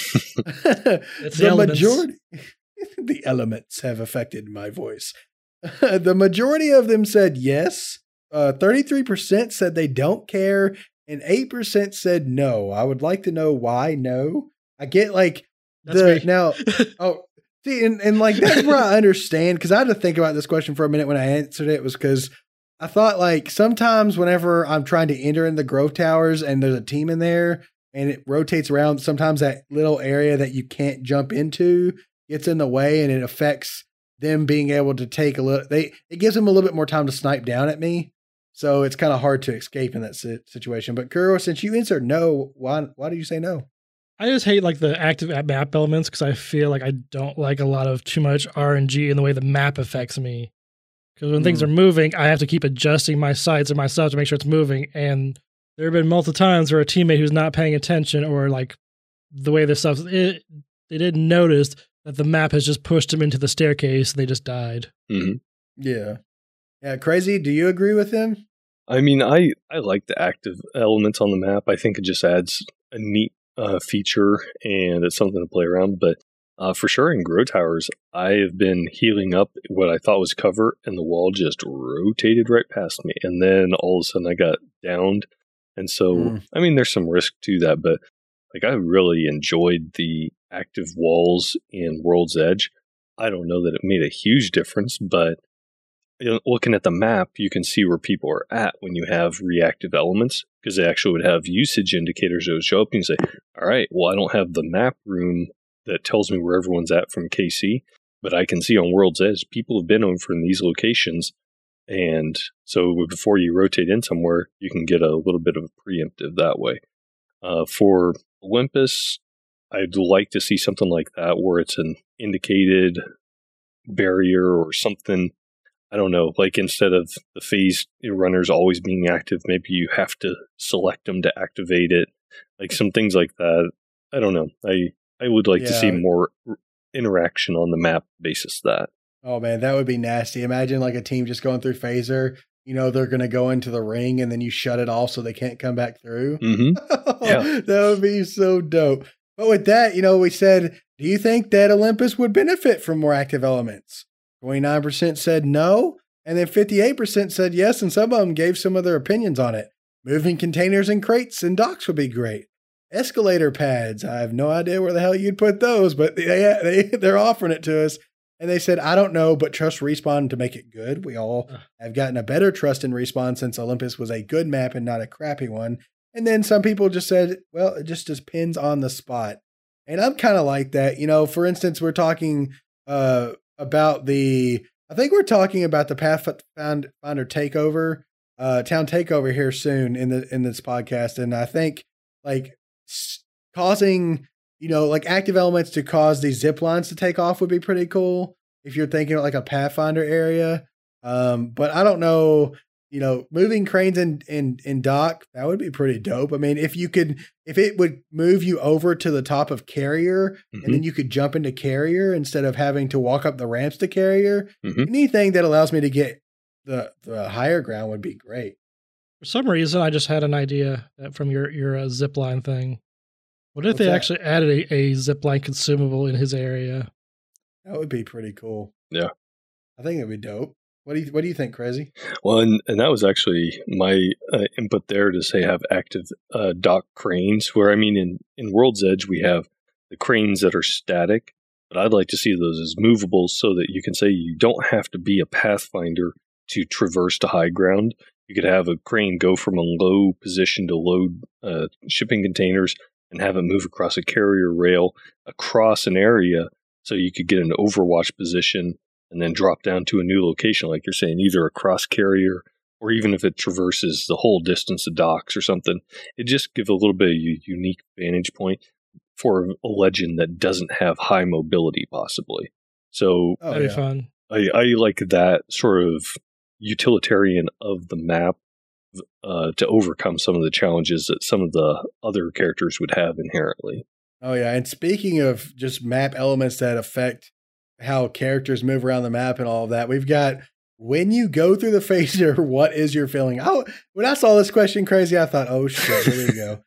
It's the, the majority, the elements have affected my voice. The majority of them said yes. Uh, thirty-three percent said they don't care. And eight percent said no. I would like to know why no. I get like that's the, me. now, oh, see, and, and like that's where I understand, because I had to think about this question for a minute when I answered it, was because I thought like sometimes whenever I'm trying to enter in the growth towers and there's a team in there and it rotates around, sometimes that little area that you can't jump into gets in the way and it affects them being able to take a little, they, it gives them a little bit more time to snipe down at me. So it's kind of hard to escape in that situation. But Kuro, since you answered no, why why did you say no? I just hate like the active map elements because I feel like I don't like a lot of too much R N G in the way the map affects me. Because when mm. things are moving, I have to keep adjusting my sights or myself to make sure it's moving. And there have been multiple times where a teammate who's not paying attention or like the way this stuff, it, they didn't notice that the map has just pushed them into the staircase and they just died. Mm-hmm. Yeah. Yeah, Crazy, do you agree with him? I mean, I, I like the active elements on the map. I think it just adds a neat uh, feature, and it's something to play around. But uh, for sure, in Grow Towers, I have been healing up what I thought was cover, and the wall just rotated right past me. And then all of a sudden, I got downed. And so, mm. I mean, there's some risk to that, but like I really enjoyed the active walls in World's Edge. I don't know that it made a huge difference, but looking at the map, you can see where people are at when you have reactive elements, because they actually would have usage indicators that would show up and you say, all right, well, I don't have the map room that tells me where everyone's at from K C, but I can see on World's Edge, people have been over in these locations. And so before you rotate in somewhere, you can get a little bit of a preemptive that way. Uh, for Olympus, I'd like to see something like that where it's an indicated barrier or something. I don't know, like instead of the phase runners always being active, maybe you have to select them to activate it. Like some things like that. I don't know. I, I would like Yeah. to see more interaction on the map basis of that. Oh man, that would be nasty. Imagine like a team just going through phaser. You know, they're going to go into the ring and then you shut it off so they can't come back through. Mm-hmm. Yeah. That would be so dope. But with that, you know, we said, do you think that Olympus would benefit from more active elements? twenty-nine percent said no. And then fifty-eight percent said yes. And some of them gave some of their opinions on it. Moving containers and crates and docks would be great. Escalator pads. I have no idea where the hell you'd put those, but they, they, they're offering it to us. And they said, I don't know, but trust Respawn to make it good. We all have gotten a better trust in Respawn since Olympus was a good map and not a crappy one. And then some people just said, well, it just depends on the spot. And I'm kind of like that. You know, for instance, we're talking uh, about the, I think we're talking about the Pathfinder takeover, uh, town takeover here soon in the in this podcast. And I think like causing, you know, like active elements to cause these zip lines to take off would be pretty cool if you're thinking like a Pathfinder area. Um, but I don't know, you know, moving cranes and in, in, in dock, that would be pretty dope. I mean, if you could, if it would move you over to the top of carrier mm-hmm. and then you could jump into carrier instead of having to walk up the ramps to carrier, mm-hmm. anything that allows me to get the, the higher ground would be great. For some reason, I just had an idea that from your, your uh, zip line thing. What if What's they that? actually added a, a zip line consumable in his area? That would be pretty cool. Yeah. I think it'd be dope. What do you What do you think, Crazy? Well, and, and that was actually my uh, input there to say have active uh, dock cranes. Where I mean, in in World's Edge we have the cranes that are static, but I'd like to see those as movable so that you can say you don't have to be a Pathfinder to traverse to high ground. You could have a crane go from a low position to load uh, shipping containers and have it move across a carrier rail across an area, so you could get an overwatch position and then drop down to a new location, like you're saying, either across carrier or even if it traverses the whole distance of docks or something. It just gives a little bit of a unique vantage point for a legend that doesn't have high mobility, possibly. So oh, that'd yeah. be fun. I, I like that sort of utilitarian of the map uh, to overcome some of the challenges that some of the other characters would have inherently. Oh, yeah. And speaking of just map elements that affect how characters move around the map and all of that, we've got when you go through the phaser, what is your feeling? Oh, when I saw this question, Crazy, I thought, oh shit, here we go.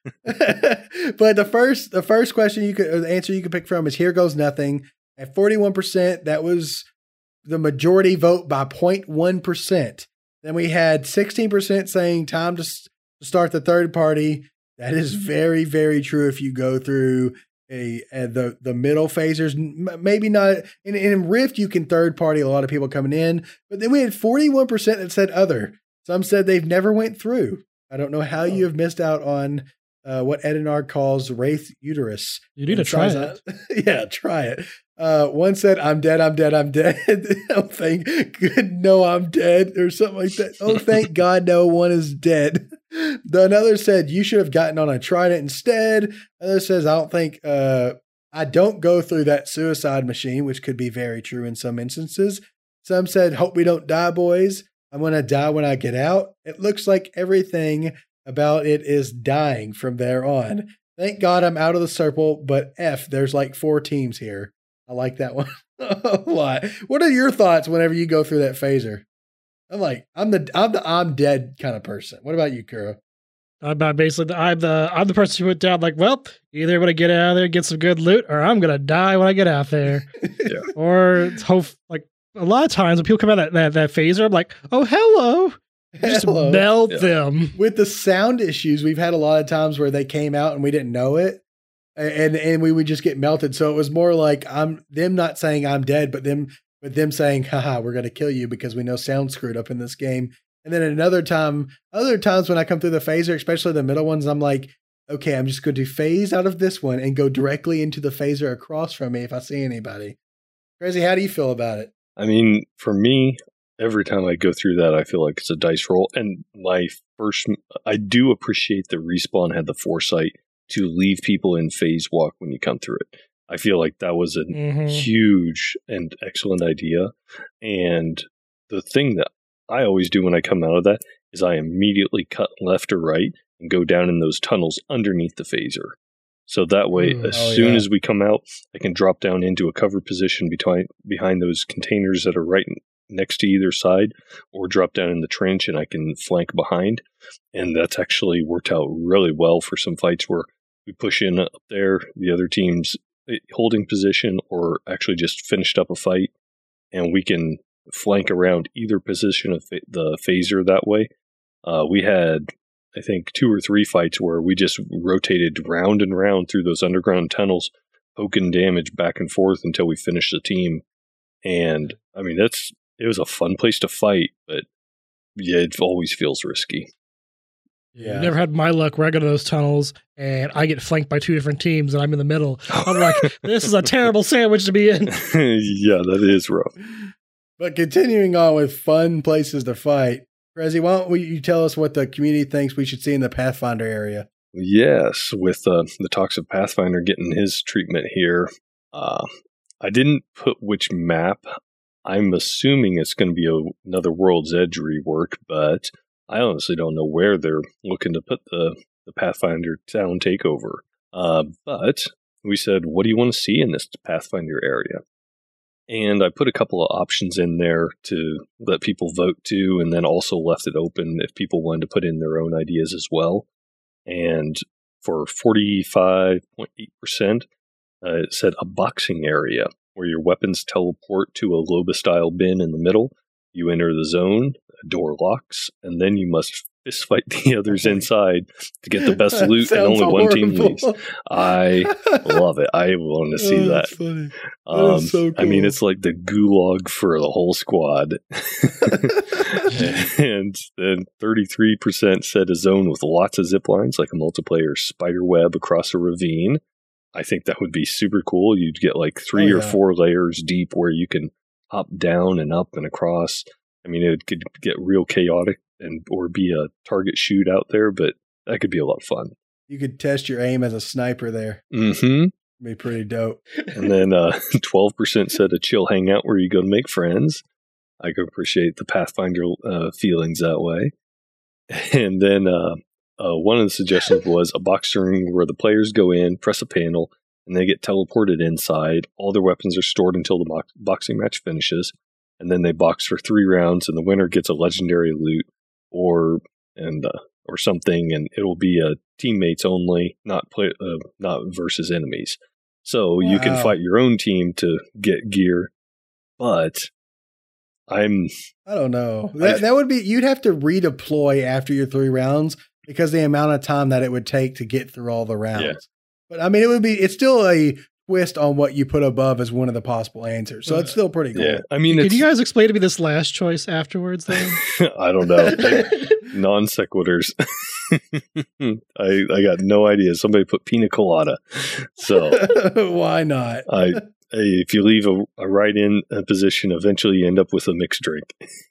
But the first, the first question you could, or the answer you could pick from is here goes nothing. At forty-one percent, that was the majority vote by zero point one percent. Then we had sixteen percent saying time to, s- to start the third party. That is very, very true if you go through a, a the the middle phasers. M- maybe not in, in Rift. You can third party a lot of people coming in, but then we had forty-one percent that said other. Some said they've never went through. I don't know how oh. you have missed out on uh, what Edenard calls Wraith Uterus. You need to try it. Yeah, try it. Uh, one said, I'm dead, I'm dead, I'm dead. Oh, thank good, no, I'm dead, or something like that. Oh, thank God no one is dead. The another said, you should have gotten on a Trident instead. Another says, I don't think, uh, I don't go through that suicide machine, which could be very true in some instances. Some said, hope we don't die, boys. I'm going to die when I get out. It looks like everything about it is dying from there on. Thank God I'm out of the circle, but F, there's like four teams here. I like that one a lot. What are your thoughts whenever you go through that phaser? I'm like, I'm the I'm the I'm dead kind of person. What about you, Kuro? I'm basically the, I'm the I'm the person who went down like, well, either when I get out of there, get some good loot, or I'm gonna die when I get out there. Yeah. Or hope like a lot of times when people come out that that, that phaser, I'm like, oh hello. Just Hello. melt Yeah. them. With the sound issues, we've had a lot of times where they came out and we didn't know it. And and we would just get melted. So it was more like I'm them not saying I'm dead, but them but them saying, haha, we're gonna kill you because we know sound screwed up in this game. And then another time, other times when I come through the phaser, especially the middle ones, I'm like, okay, I'm just going to phase out of this one and go directly into the phaser across from me if I see anybody. Crazy, how do you feel about it? I mean, for me, every time I go through that, I feel like it's a dice roll. And my first, I do appreciate that Respawn had the foresight to leave people in phase walk when you come through it. I feel like that was a Mhm. huge and excellent idea. And the thing that I always do when I come out of that is I immediately cut left or right and go down in those tunnels underneath the phaser. So that way, Ooh. as Oh, soon yeah. as we come out, I can drop down into a covered position between behind those containers that are right next to either side, or drop down in the trench and I can flank behind. And that's actually worked out really well for some fights where we push in up there, the other team's holding position, or actually just finished up a fight, and we can flank around either position of the phaser that way. Uh, we had, I think, two or three fights where we just rotated round and round through those underground tunnels, poking damage back and forth until we finished the team. And I mean, that's it was a fun place to fight, but yeah, it always feels risky. Yeah. I've never had my luck where I go to those tunnels and I get flanked by two different teams and I'm in the middle. I'm like, this is a terrible sandwich to be in. Yeah, that is rough. But continuing on with fun places to fight, Prezi, why don't we, you tell us what the community thinks we should see in the Pathfinder area? Yes, with uh, the talks of Pathfinder getting his treatment here, uh, I didn't put which map. I'm assuming it's going to be a, another World's Edge rework, but I honestly don't know where they're looking to put the, the Pathfinder town takeover. Uh, but we said, what do you want to see in this Pathfinder area? And I put a couple of options in there to let people vote to, and then also left it open if people wanted to put in their own ideas as well. And for forty-five point eight percent, uh, it said a boxing area where your weapons teleport to a Loba-style bin in the middle. You enter the zone, a door locks, and then you must fist fight the others inside to get the best loot, and only one team leaves. I love it. I want to see Oh, that. that's funny. That Um, is so I mean, cool. it's like the gulag for the whole squad. And then thirty-three percent said a zone with lots of zip lines, like a multiplayer spider web across a ravine. I think that would be super cool. You'd get like three Oh, or yeah. four layers deep where you can hop down and up and across. I mean, it could get real chaotic and or be a target shoot out there, but that could be a lot of fun. You could test your aim as a sniper there. Mm-hmm. Be pretty dope. And then uh, twelve percent said a chill hangout where you go to make friends. I can appreciate the Pathfinder uh, feelings that way. And then uh, uh, one of the suggestions was a box ring where the players go in, press a panel, and they get teleported inside. All their weapons are stored until the box- boxing match finishes. And then they box for three rounds, and the winner gets a legendary loot or and uh, or something, and it'll be a teammates only, not play, uh, not versus enemies. So you can Wow. fight your own team to get gear, but I'm I don't know. That, I- that would be, you'd have to redeploy after your three rounds because the amount of time that it would take to get through all the rounds. Yeah. But I mean, it would be, it's still a twist on what you put above as one of the possible answers. So it's still pretty cool. yeah. I mean, Can it's you guys explain to me this last choice afterwards then? I don't know. Non sequiturs. I I got no idea. Somebody put pina colada. So Why not? I, if you leave a, a right in a position, eventually you end up with a mixed drink.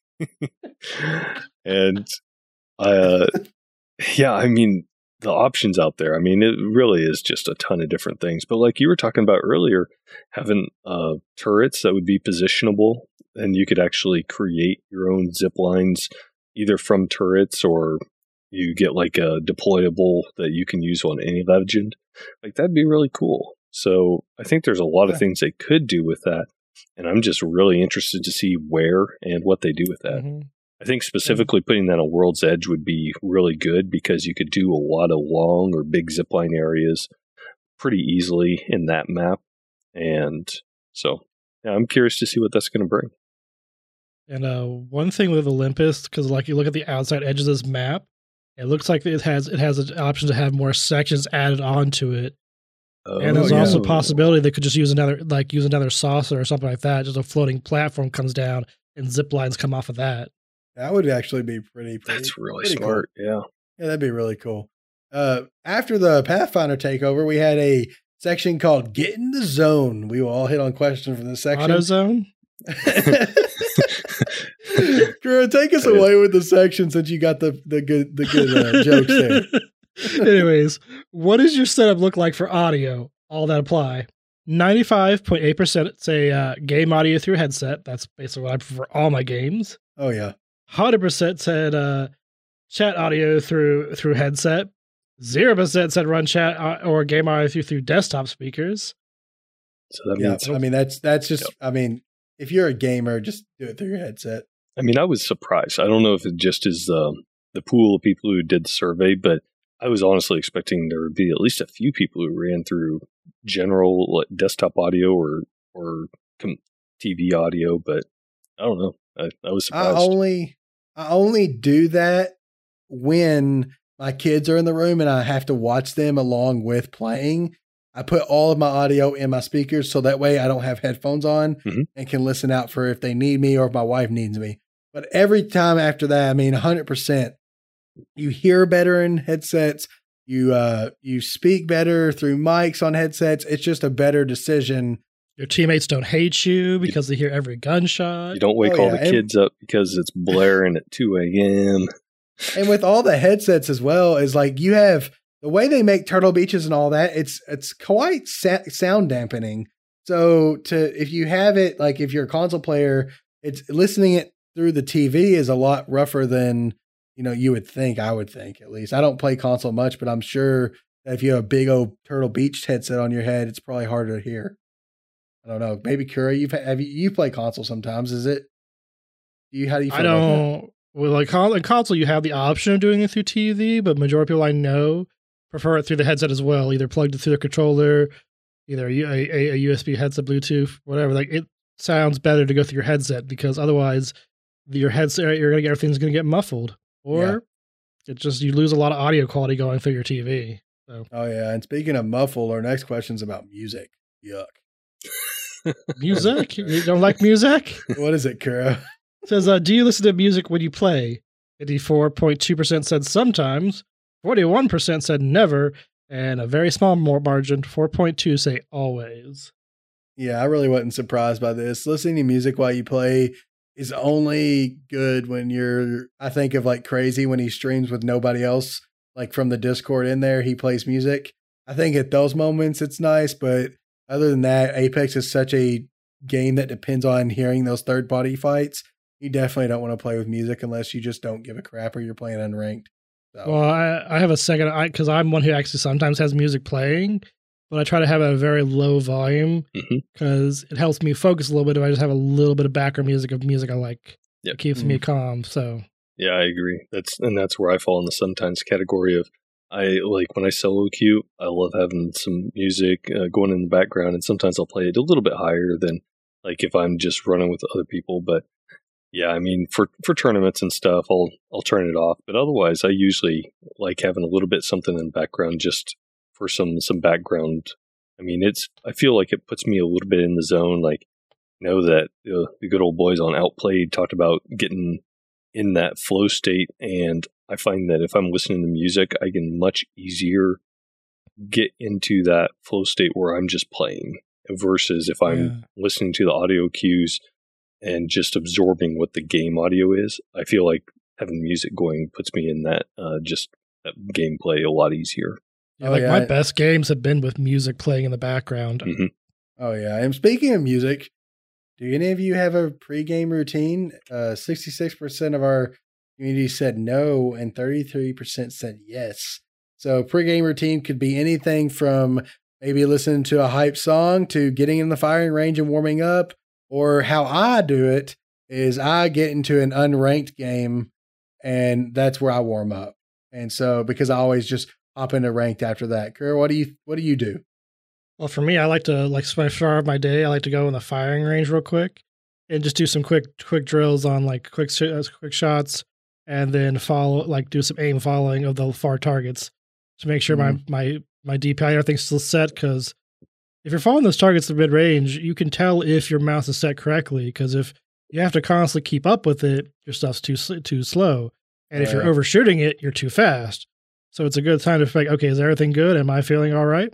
And I, uh, yeah, I mean, the options out there, I mean, it really is just a ton of different things. But like you were talking about earlier, having uh, turrets that would be positionable, and you could actually create your own zip lines either from turrets, or you get like a deployable that you can use on any legend. Like, that'd be really cool. So I think there's a lot Yeah. of things they could do with that. And I'm just really interested to see where and what they do with that. Mhm. I think specifically putting that on World's Edge would be really good, because you could do a lot of long or big zipline areas pretty easily in that map. And so, yeah, I'm curious to see what that's going to bring. And uh, one thing with Olympus, because like you look at the outside edge of this map, it looks like it has it has an option to have more sections added onto it. And there's Oh, yeah. also a possibility they could just use another, like use another saucer or something like that. Just a floating platform comes down and zip lines come off of that. That would actually be pretty, pretty That's really pretty cool. smart. Yeah. Yeah, that'd be really cool. Uh, after the Pathfinder takeover, we had a section called Get in the Zone. We will all hit on questions from this section. AutoZone? Drew, take us away with the section since you got the, the good the good uh, jokes there. Anyways, what does your setup look like for audio? All that apply. ninety-five point eight percent say uh, game audio through headset. That's basically what I prefer all my games. Oh, yeah. one hundred percent said uh, chat audio through through headset. zero percent said run chat uh, or game audio through, through desktop speakers. So that Yeah, means, I mean, that's that's just, Yep. I mean, if you're a gamer, just do it through your headset. I mean, I was surprised. I don't know if it just is um, the pool of people who did the survey, but I was honestly expecting there would be at least a few people who ran through general like, desktop audio or or com- T V audio, but I don't know. I, I was I surprised. only I only do that when my kids are in the room and I have to watch them along with playing. I put all of my audio in my speakers so that way I don't have headphones on Mhm. and can listen out for if they need me or if my wife needs me. But every time after that, I mean, one hundred percent, you hear better in headsets. You uh, you speak better through mics on headsets. It's just a better decision. Your teammates don't hate you because they hear every gunshot. You don't wake Oh, all yeah, the and- kids up because it's blaring at two a.m. And with all the headsets as well, is like you have the way they make Turtle Beaches and all that. It's it's quite sa- sound dampening. So to if you have it like if you're a console player, it's listening it through the T V is a lot rougher than you know you would think. I would think at least. I don't play console much, but I'm sure that if you have a big old Turtle Beach headset on your head, it's probably harder to hear. I don't know. Maybe Kura, you've have you, you play console sometimes? Is it? Do you how do you? Feel I about that? don't. Well, like con- in console, you have the option of doing it through T V, but majority of people I know prefer it through the headset as well. Either plugged it through the controller, either a, a, a U S B headset, Bluetooth, whatever. Like it sounds better to go through your headset because otherwise, your headset you're gonna get everything's gonna get muffled, or Yeah. it just you lose a lot of audio quality going through your T V. So Oh yeah. And speaking of muffle, our next question's about music. Yuck. music, you don't like music? What is it, Kura? It says, uh, do you listen to music when you play? fifty-four point two percent said sometimes, forty-one percent said never, and a very small more margin, four point two say always. Yeah, I really wasn't surprised by this. Listening to music while you play is only good when you're, I think of like Crazy when he streams with nobody else, like from the Discord in there, he plays music. I think at those moments it's nice, but other than that, Apex is such a game that depends on hearing those third party fights. You definitely don't want to play with music unless you just don't give a crap or you're playing unranked. So, Well, I, I have a second, I because I'm one who actually sometimes has music playing, but I try to have it at a very low volume Mhm. because it helps me focus a little bit if I just have a little bit of background music of music I like. Yep. It keeps me calm. So Yeah, I agree. That's and that's where I fall in the sometimes category of I like when I solo queue. I love having some music uh, going in the background, and sometimes I'll play it a little bit higher than like if I'm just running with other people. But yeah, I mean for for tournaments and stuff, I'll I'll turn it off. But otherwise, I usually like having a little bit something in the background just for some some background. I mean, it's I feel like it puts me a little bit in the zone. Like know that uh, the good old boys on Outplayed talked about getting in that flow state, and I find that if I'm listening to music, I can much easier get into that flow state where I'm just playing versus if I'm Yeah. listening to the audio cues and just absorbing what the game audio is. I feel like having music going puts me in that uh, just that gameplay a lot easier. yeah, Oh, like yeah. my best games have been with music playing in the background. Mhm. oh yeah. And speaking of music, do any of you have a pregame routine? Uh, sixty-six percent of our community said no, and thirty-three percent said yes. So pregame routine could be anything from maybe listening to a hype song to getting in the firing range and warming up. Or how I do it is I get into an unranked game, and that's where I warm up. And so because I always just hop into ranked after that. Kura, what do you what do you do? Well, for me, I like to like start of my day. I like to go in the firing range real quick and just do some quick quick drills on like quick sh- uh, quick shots, and then follow like do some aim following of the far targets to make sure Mhm. my my my D P I and everything's still set. Because if you're following those targets at mid range, you can tell if your mouse is set correctly. Because if you have to constantly keep up with it, your stuff's too sl- too slow, and if you're Yeah. overshooting it, you're too fast. So it's a good time to think, okay, is everything good? Am I feeling all right?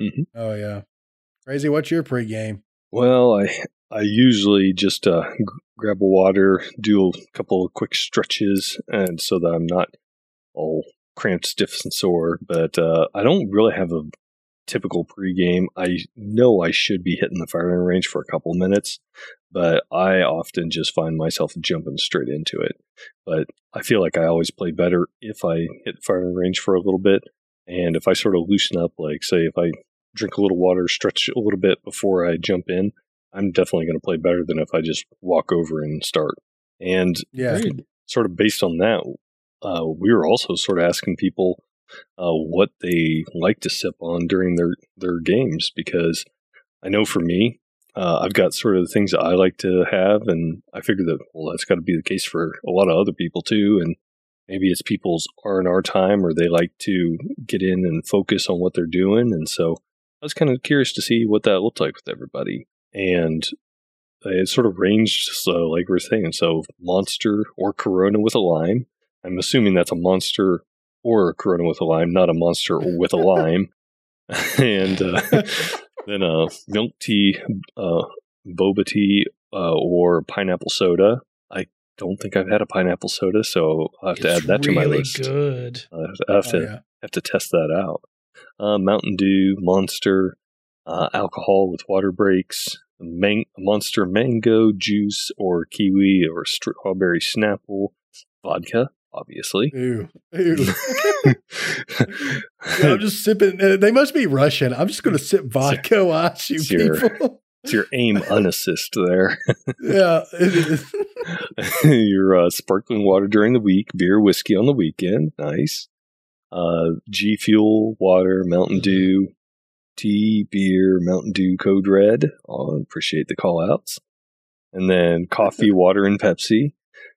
Oh yeah. Crazy, what's your pregame? Well, I I usually just uh, g- grab a water, do a couple of quick stretches, and so that I'm not all cramped, stiff, and sore. But uh, I don't really have a typical pregame. I know I should be hitting the firing range for a couple minutes, but I often just find myself jumping straight into it. But I feel like I always play better if I hit the firing range for a little bit. And if I sort of loosen up, like say if I drink a little water, stretch a little bit before I jump in, I'm definitely going to play better than if I just walk over and start. And Yeah. sort of based on that, uh, we were also sort of asking people uh, what they like to sip on during their, their games, because I know for me, uh, I've got sort of the things that I like to have, and I figure that, well, that's got to be the case for a lot of other people too, and maybe it's people's R and R time, or they like to get in and focus on what they're doing, and so I was kind of curious to see what that looked like with everybody. And it sort of ranged, so like we were saying, so Monster or Corona with a lime. I'm assuming that's a Monster or a Corona with a lime, not a Monster with a lime. And uh, then uh, milk tea, uh, boba tea, uh, or pineapple soda. I don't think I've had a pineapple soda, so I'll have to It's add that really to my list. good. Uh, I have Oh, to yeah. have to test that out. Uh, Mountain Dew, Monster, uh, alcohol with water breaks, man- Monster mango juice, or kiwi or strawberry Snapple, vodka, obviously. Ew. Ew. Yeah, I'm just sipping. uh, They must be Russian. I'm just going to sip vodka while I shoot Sure. people. It's your aim unassist there. Yeah, it is. Your uh, sparkling water during the week, beer, whiskey on the weekend. Nice. Uh, G Fuel, water, Mountain Dew, tea, beer, Mountain Dew Code Red. Oh, appreciate the call outs. And then coffee, water, and Pepsi.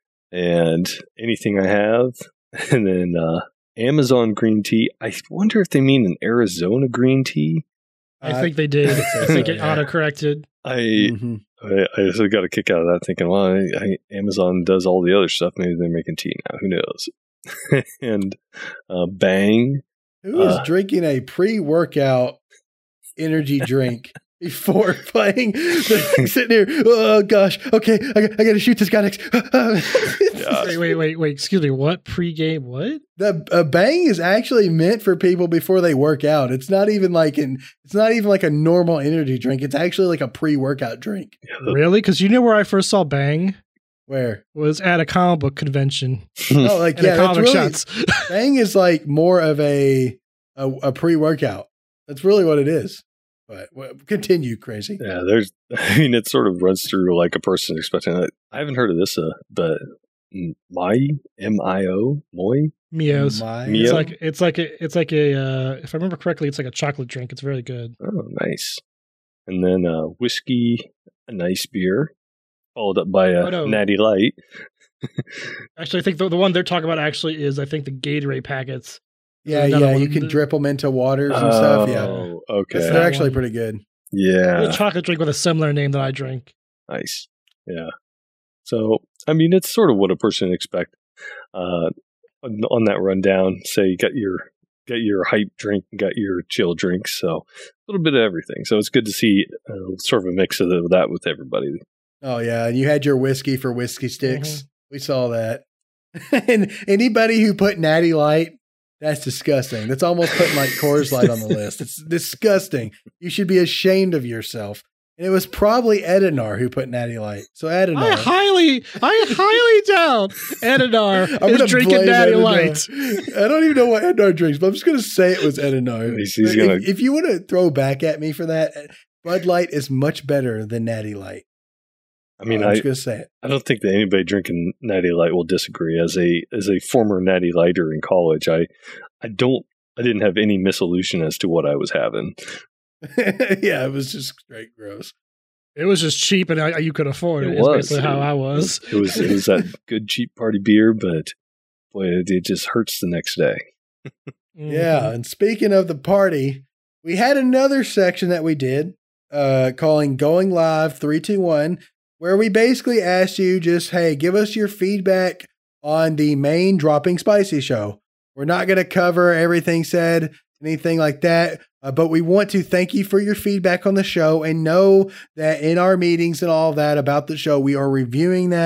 And anything I have. And then uh, Amazon green tea. I wonder if they mean an Arizona green tea. I Uh, think they did. I think it yeah. auto-corrected. I Mhm. I, I just got a kick out of that, thinking, well, I, I, Amazon does all the other stuff. Maybe they're making tea now. Who knows? And uh, Bang. Who is Uh, drinking a pre-workout energy drink before playing? They're sitting here, oh gosh, okay, I, got- I got to shoot this guy next. Yeah. Wait, wait, wait, wait. Excuse me. What pregame? What? The a Bang is actually meant for people before they work out. It's not even like an. It's not even like a normal energy drink. It's actually like a pre-workout drink. Really? Because you know where I first saw Bang Where was at a comic book convention. oh, like And yeah, a that's comic really shots. Bang is like more of a a, a pre-workout. That's really what it is. But well, continue, crazy. Yeah, there's, I mean, it sort of runs through like a person expecting that. I haven't heard of this, uh, but Mai, M I O, Moi? Mios. My- Mio? It's like it's like a it's like a uh, if I remember correctly, it's like a chocolate drink. It's very good. Oh, nice. And then uh, whiskey, a nice beer, followed up by a Oh, no. Natty Light. Actually, I think the, the one they're talking about actually is I think the Gatorade packets. Yeah, Another yeah, one. you can drip them into waters and stuff. Yeah, Oh, okay. they're that actually one. pretty good. Yeah. It's a chocolate drink with a similar name that I drink. Nice. Yeah. So, I mean, it's sort of what a person expect uh, on, on that rundown. Say you got your got your hype drink, got your chill drink. So a little bit of everything. So it's good to see uh, sort of a mix of that with everybody. Oh yeah, and you had your whiskey for whiskey sticks. Mhm. We saw that. And anybody who put Natty Light, that's disgusting. That's almost putting like Coors Light on the list. It's disgusting. You should be ashamed of yourself. And it was probably Edinar who put Natty Light. So I Edinar. highly, I highly doubt Edinar I'm is gonna drinking blame Natty Edinar. Light. I don't even know what Edinar drinks, but I'm just going to say it was Edinar. He's- he's if, gonna- if you want to throw back at me for that, Bud Light is much better than Natty Light. I mean, I'm I, just going to say it. I don't think that anybody drinking Natty Light will disagree. As a as a former Natty Lighter in college, I I don't I didn't have any misallusion as to what I was having. Yeah, it was just straight gross. It was just cheap and I, you could afford it. It It's was. basically how I was. It was it was that good cheap party beer, but boy, it, it just hurts the next day. Yeah, and speaking of the party, we had another section that we did uh, calling Going Live three two one, where we basically asked you just, hey, give us your feedback on the main Dropping Spicy show. We're not going to cover everything said, anything like that, uh, but we want to thank you for your feedback on the show and know that in our meetings and all that about the show, we are reviewing that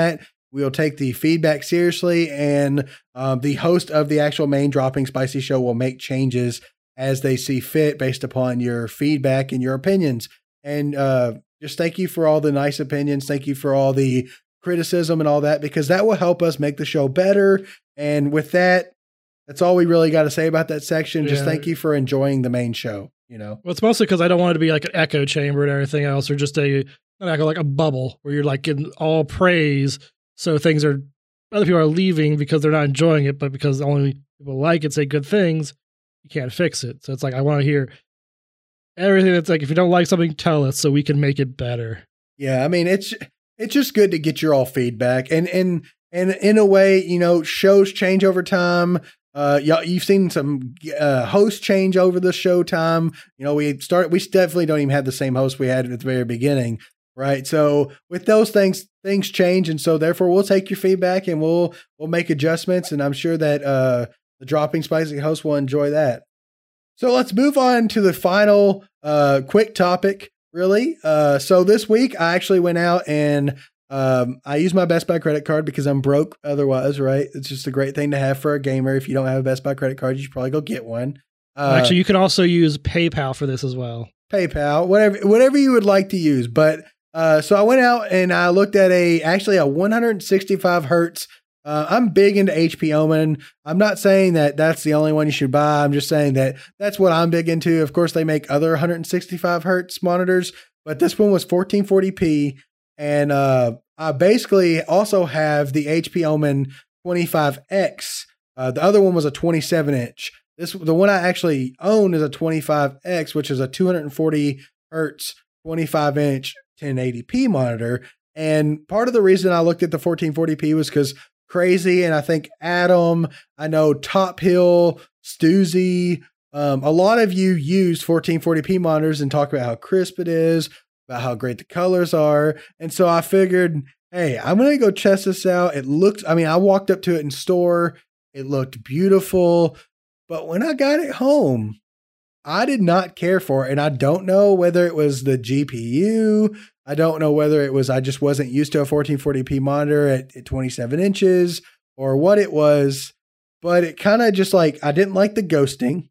We'll take the feedback seriously, and um, the host of the actual main Dropping Spicy show will make changes as they see fit based upon your feedback and your opinions. And uh, just thank you for all the nice opinions. Thank you for all the criticism and all that, because that will help us make the show better. And with that, that's all we really got to say about that section. Yeah. Just thank you for enjoying the main show. You know, well, it's mostly because I don't want it to be like an echo chamber and everything else, or just a like a bubble where you're like getting all praise. So things are, other people are leaving because they're not enjoying it, but because only people like it say good things, you can't fix it. So it's like, I want to hear everything that's like, if you don't like something, tell us so we can make it better. Yeah. I mean, it's, it's just good to get your all feedback, and, and, and in a way, you know, shows change over time. Uh, y'all, you've seen some uh, hosts change over the show time. You know, we start, we definitely don't even have the same host we had at the very beginning. Right. So with those things, things change. And so therefore we'll take your feedback and we'll, we'll make adjustments. And I'm sure that uh, the Dropping Spicy host will enjoy that. So let's move on to the final uh, quick topic, really. Uh, so this week I actually went out and um, I used my Best Buy credit card because I'm broke otherwise, right? It's just a great thing to have for a gamer. If you don't have a Best Buy credit card, you should probably go get one. Uh, Actually, you can also use PayPal for this as well. PayPal, whatever, whatever you would like to use. But Uh, so I went out and I looked at a, actually a one sixty-five hertz. Uh, I'm big into H P Omen. I'm not saying that that's the only one you should buy. I'm just saying that that's what I'm big into. Of course, they make other one sixty-five hertz monitors, but this one was fourteen forty p. And, uh, I basically also have the H P Omen twenty-five X. Uh, the other one was a twenty-seven inch. This, the one I actually own is a twenty-five X, which is a two forty hertz, twenty-five inch ten eighty p monitor. And part of the reason I looked at the fourteen forty p was because Crazy, and I think Adam, I know Top Hill, Stuzy, um, a lot of you use fourteen forty p monitors and talk about how crisp it is, about how great the colors are. And so I figured, hey, I'm going to go test this out. It looked, I mean, I walked up to it in store. It looked beautiful. But when I got it home, I did not care for it. And I don't know whether it was the G P U. I don't know whether it was I just wasn't used to a fourteen forty p monitor at, at twenty-seven inches or what it was. But it kind of just like, I didn't like the ghosting.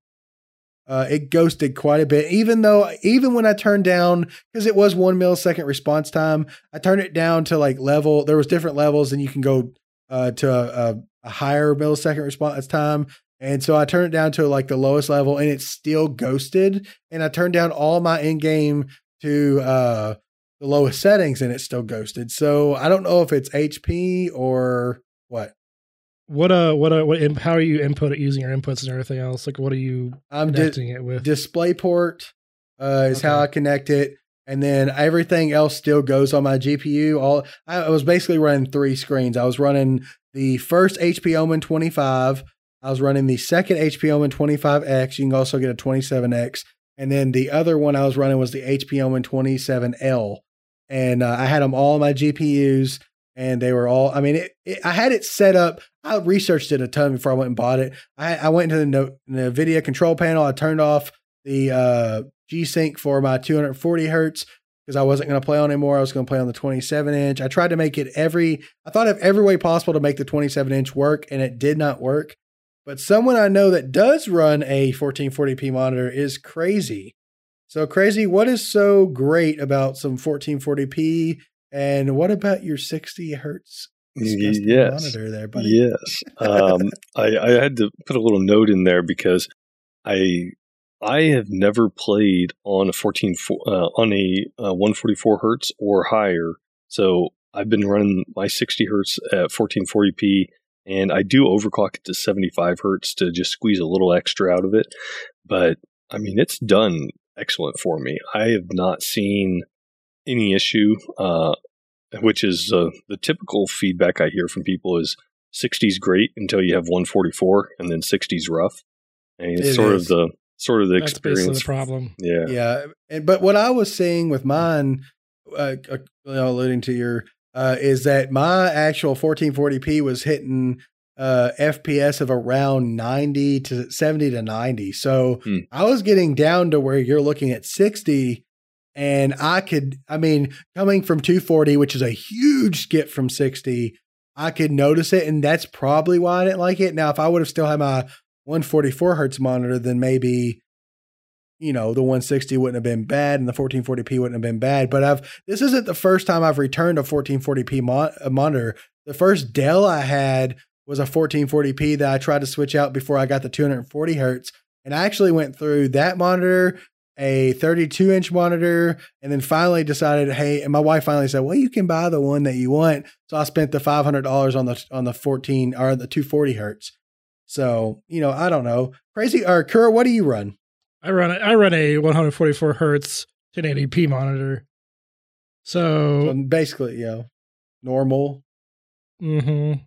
Uh, it ghosted quite a bit, even though, even when I turned down, because it was one millisecond response time, I turned it down to like level. There was different levels and you can go uh, to a, a higher millisecond response time. And so I turned it down to like the lowest level and it still ghosted. And I turned down all my in-game to uh, the lowest settings and it still ghosted. So I don't know if it's H P or what. What uh what uh what how are you input it using your inputs and everything else? Like what are you I'm connecting di- it with? DisplayPort uh, is okay. How I connect it. And then everything else still goes on my G P U. All I was basically running three screens. I was running the first H P Omen twenty-five. I was running the second H P Omen twenty-five X. You can also get a twenty-seven X. And then the other one I was running was the H P Omen twenty-seven L. And uh, I had them all on my G P Us. And they were all, I mean, it, it, I had it set up. I researched it a ton before I went and bought it. I, I went into the, no, the NVIDIA control panel. I turned off the uh, G-Sync for my two forty hertz because I wasn't going to play on it anymore. I was going to play on the twenty-seven inch. I tried to make it every, I thought of every way possible to make the twenty-seven inch work, and it did not work. But someone I know that does run a fourteen forty p monitor is Crazy. So Crazy, what is so great about some fourteen forty p? And what about your sixty hertz yes. monitor there, buddy? Yes. Um, I, I had to put a little note in there because I I have never played on a fourteen uh, on a uh, one forty-four hertz or higher. So I've been running my sixty hertz at fourteen forty p, and I do overclock it to seventy-five hertz to just squeeze a little extra out of it. But I mean, it's done excellent for me. I have not seen any issue, uh, which is uh, the typical feedback I hear from people is sixty's great until you have one forty-four, and then sixty's rough. And it's it sort is. of the sort of the That's experience. That's the problem. Yeah, yeah. And, but what I was seeing with mine, uh, uh, alluding to your, uh, is that my actual fourteen forty p was hitting uh, F P S of around ninety to seventy to ninety. So hmm. I was getting down to where you're looking at sixty. And I could, I mean, coming from two forty, which is a huge skip from sixty, I could notice it, and that's probably why I didn't like it. Now, if I would have still had my one forty-four hertz monitor, then maybe, you know, the one sixty wouldn't have been bad and the fourteen forty p wouldn't have been bad. But I've this isn't the first time I've returned a fourteen forty p mon- a monitor. The first Dell I had was a fourteen forty p that I tried to switch out before I got the two forty hertz. And I actually went through that monitor, a thirty-two inch monitor, and then finally decided, hey, and my wife finally said, well, you can buy the one that you want. So I spent the five hundred dollars on the on the fourteen or the two forty hertz. So, you know, I don't know. Crazy or Kura, what do you run? I run I run a one forty-four hertz ten eighty p monitor. So, so basically, you know, normal. Mm-hmm.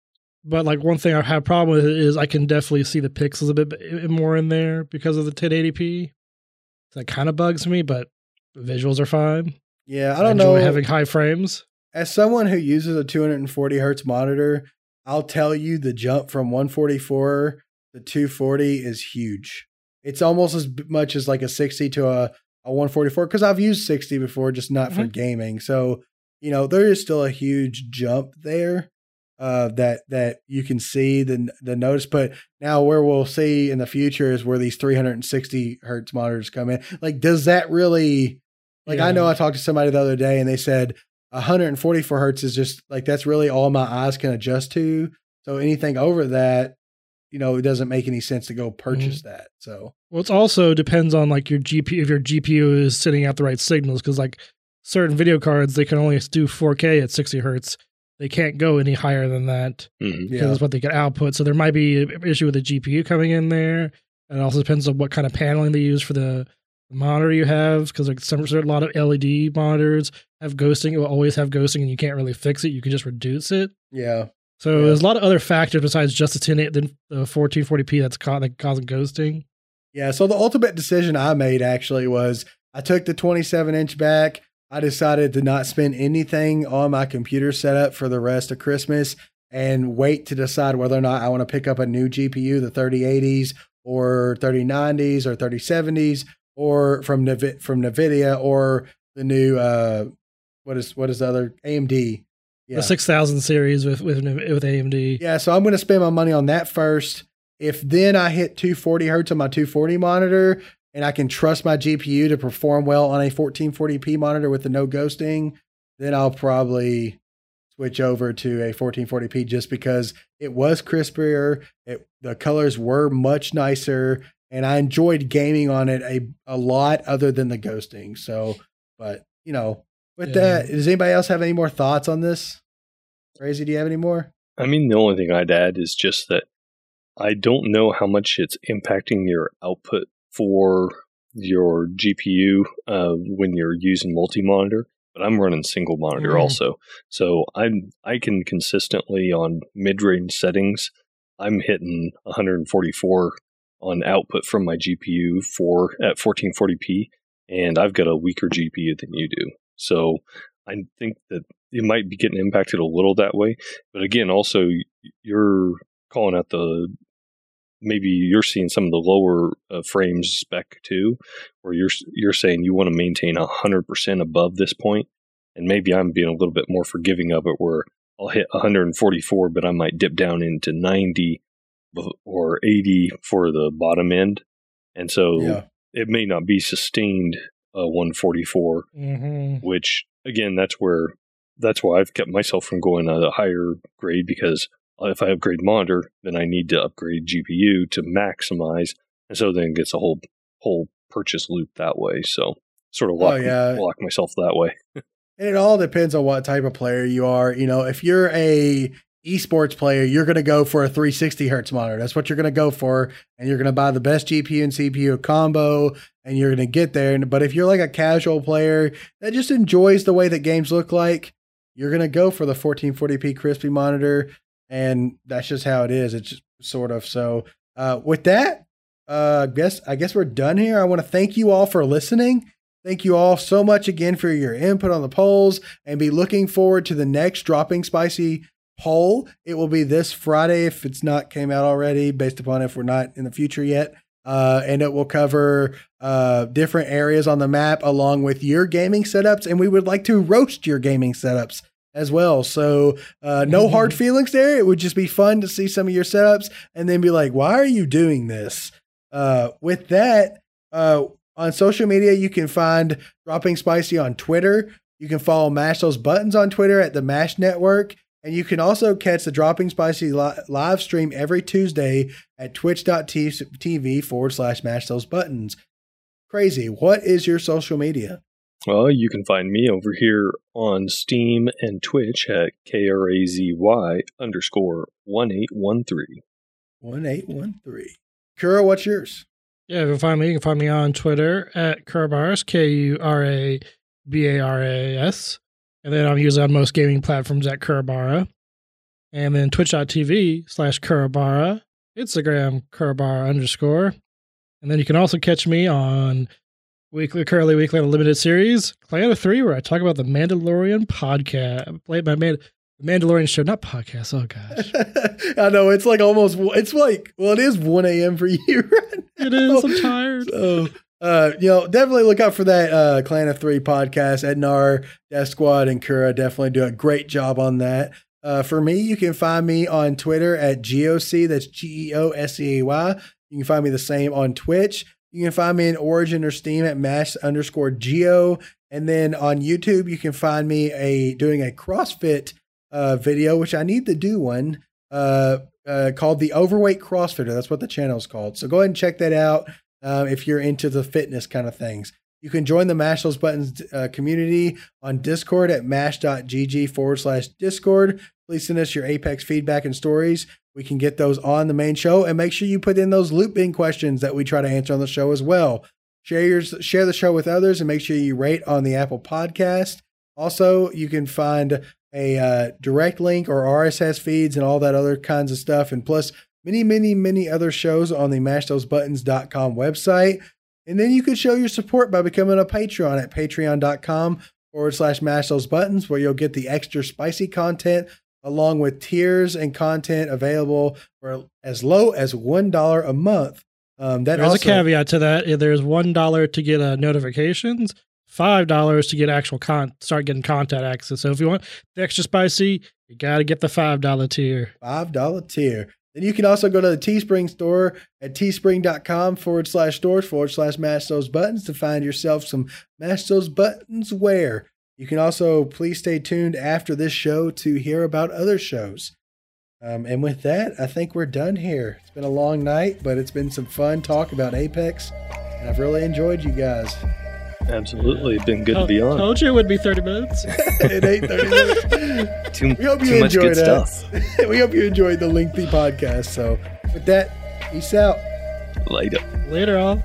But like one thing I have a problem with is I can definitely see the pixels a bit more in there because of the ten eighty p. That kind of bugs me, but the visuals are fine. Yeah, I don't I enjoy know. having high frames. As someone who uses a two forty hertz monitor, I'll tell you the jump from one forty-four to two forty is huge. It's almost as much as like a sixty to a, a one forty-four because I've used sixty before, just not mm-hmm. for gaming. So, you know, there is still a huge jump there uh, that that you can see the the notice. But now where we'll see in the future is where these three sixty hertz monitors come in. Like, does that really? Like, yeah. I know I talked to somebody the other day and they said one forty-four hertz is just like that's really all my eyes can adjust to. So anything over that, you know, it doesn't make any sense to go purchase mm-hmm. that. So, well, it also depends on like your G P U, if your G P U is sending out the right signals, because like certain video cards, they can only do four K at sixty hertz. They can't go any higher than that mm-hmm. because yeah. that's what they can output. So there might be an issue with the G P U coming in there. And it also depends on what kind of paneling they use for the monitor you have, because like some a lot of L E D monitors have ghosting. It will always have ghosting, and you can't really fix it. You can just reduce it. Yeah. So yeah. there's a lot of other factors besides just the ten, the fourteen forty p that's ca- like causing ghosting. Yeah. So the ultimate decision I made actually was I took the twenty-seven inch back. I decided to not spend anything on my computer setup for the rest of Christmas and wait to decide whether or not I want to pick up a new G P U, the thirty eighties or thirty nineties or thirty seventies, or from Nv- from NVIDIA, or the new uh, what is what is the other A M D? Yeah. The six thousand series with with with A M D. Yeah, so I'm going to spend my money on that first. If then I hit two forty hertz on my two forty monitor, and I can trust my G P U to perform well on a fourteen forty p monitor with the no ghosting, then I'll probably switch over to a fourteen forty p just because it was crispier, it, the colors were much nicer, and I enjoyed gaming on it a, a lot other than the ghosting. So, but, you know, with yeah. that, does anybody else have any more thoughts on this? Crazy, do you have any more? I mean, the only thing I'd add is just that I don't know how much it's impacting your output for your G P U uh, when you're using multi-monitor, but I'm running single monitor mm. also. So I'm I can consistently on mid-range settings, I'm hitting one forty-four on output from my G P U for at fourteen forty p, and I've got a weaker G P U than you do. So I think that it might be getting impacted a little that way. But again, also you're calling out the maybe you're seeing some of the lower uh, frames spec too, where you're you're saying you want to maintain one hundred percent above this point, and maybe I'm being a little bit more forgiving of it, where I'll hit one forty-four, but I might dip down into ninety or eighty for the bottom end, and so yeah. it may not be sustained uh, one forty-four, mm-hmm. which again, that's where that's why I've kept myself from going a higher grade, because if I upgrade monitor, then I need to upgrade G P U to maximize, and so then it gets a whole whole purchase loop that way. So sort of lock, oh, yeah. lock myself that way. And it all depends on what type of player you are. You know, if you're a esports player, you're going to go for a three sixty hertz monitor. That's what you're going to go for, and you're going to buy the best G P U and C P U combo, and you're going to get there. But if you're like a casual player that just enjoys the way that games look like, you're going to go for the fourteen forty p crispy monitor. And that's just how it is. It's just sort of. So uh, with that, uh, I guess I guess we're done here. I want to thank you all for listening. Thank you all so much again for your input on the polls, and be looking forward to the next Dropping Spicy poll. It will be this Friday if it's not came out already, based upon if we're not in the future yet. Uh, and it will cover uh, different areas on the map along with your gaming setups. And we would like to roast your gaming setups as well. So uh, no hard feelings there. It would just be fun to see some of your setups and then be like, why are you doing this? Uh, with that, uh, on social media, you can find Dropping Spicy on Twitter. You can follow Mash Those Buttons on Twitter at the Mash Network. And you can also catch the Dropping Spicy li- live stream every Tuesday at twitch.tv forward slash Mash Those Buttons. Crazy. What is your social media? Well, you can find me over here on Steam and Twitch at K-R-A-Z-Y underscore one eight one three. one eight one three. Kura, what's yours? Yeah, you can find me. You can find me on Twitter at Kurabaras, K U R A B A R A S. And then I'm usually on most gaming platforms at Kurabara. And then twitch.tv slash Kurabara. Instagram, Kurabara underscore. And then you can also catch me on weekly, currently weekly limited series, Clan of Three, where I talk about the Mandalorian podcast. My Man- the Mandalorian show, not podcast. Oh, gosh. I know. It's like almost, it's like, well, it is one a.m. for you right now. It is. I'm tired. So, Uh, you know, definitely look out for that uh, Clan of Three podcast. Ednar, Death Squad, and Kura definitely do a great job on that. Uh, for me, you can find me on Twitter at G O C. That's G E O S E A Y. You can find me the same on Twitch. You can find me in Origin or Steam at mash underscore Geo. And then on YouTube, you can find me a doing a CrossFit uh, video, which I need to do one uh, uh, called The Overweight CrossFitter. That's what the channel is called. So go ahead and check that out. Um, if you're into the fitness kind of things, you can join the Mash Those Buttons uh, community on Discord at mash.gg forward slash Discord. Please send us your Apex feedback and stories. We can get those on the main show, and make sure you put in those loop bin questions that we try to answer on the show as well. Share yours, share the show with others, and make sure you rate on the Apple Podcast. Also, you can find a uh, direct link or R S S feeds and all that other kinds of stuff. And plus, many, many, many other shows on the mash those buttons dot com website. And then you can show your support by becoming a Patreon at patreon.com forward slash mash those buttons, where you'll get the extra spicy content along with tiers and content available for as low as one dollar a month. Um, that There's also, a caveat to that. There's one dollar to get uh, notifications, five dollars to get actual con start getting content access. So if you want the extra spicy, you got to get the five dollar tier. five dollar tier. Then you can also go to the Teespring store at teespring.com forward slash stores forward slash mash those buttons to find yourself some Mash Those Buttons wear. You can also please stay tuned after this show to hear about other shows. Um, and with that, I think we're done here. It's been a long night, but it's been some fun talk about Apex, and I've really enjoyed you guys. Absolutely. It's been good Oh, to be on. Told you it would be thirty minutes. It ain't thirty minutes. Too, We hope you too much enjoyed good that. stuff. We hope you enjoyed the lengthy podcast. So with that, peace out. Later. Later on.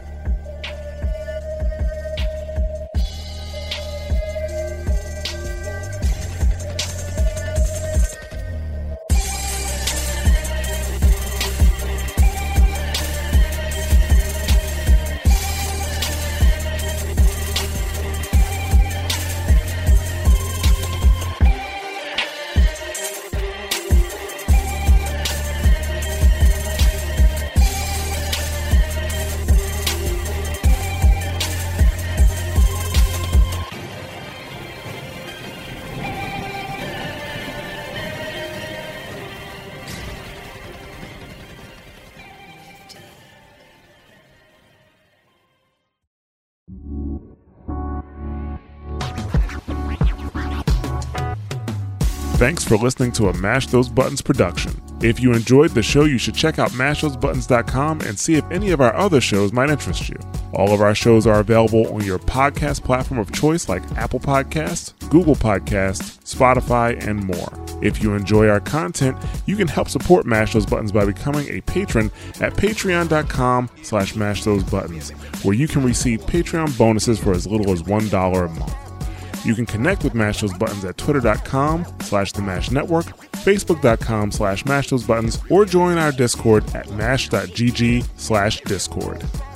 Thanks for listening to a Mash Those Buttons production. If you enjoyed the show, you should check out mash those buttons dot com and see if any of our other shows might interest you. All of our shows are available on your podcast platform of choice like Apple Podcasts, Google Podcasts, Spotify, and more. If you enjoy our content, you can help support Mash Those Buttons by becoming a patron at patreon.com slash mash those buttons, where you can receive Patreon bonuses for as little as one dollar a month. You can connect with Mash Those Buttons at twitter.com slash the Mash Network, facebook.com slash mash those buttons, or join our Discord at mash.gg slash discord.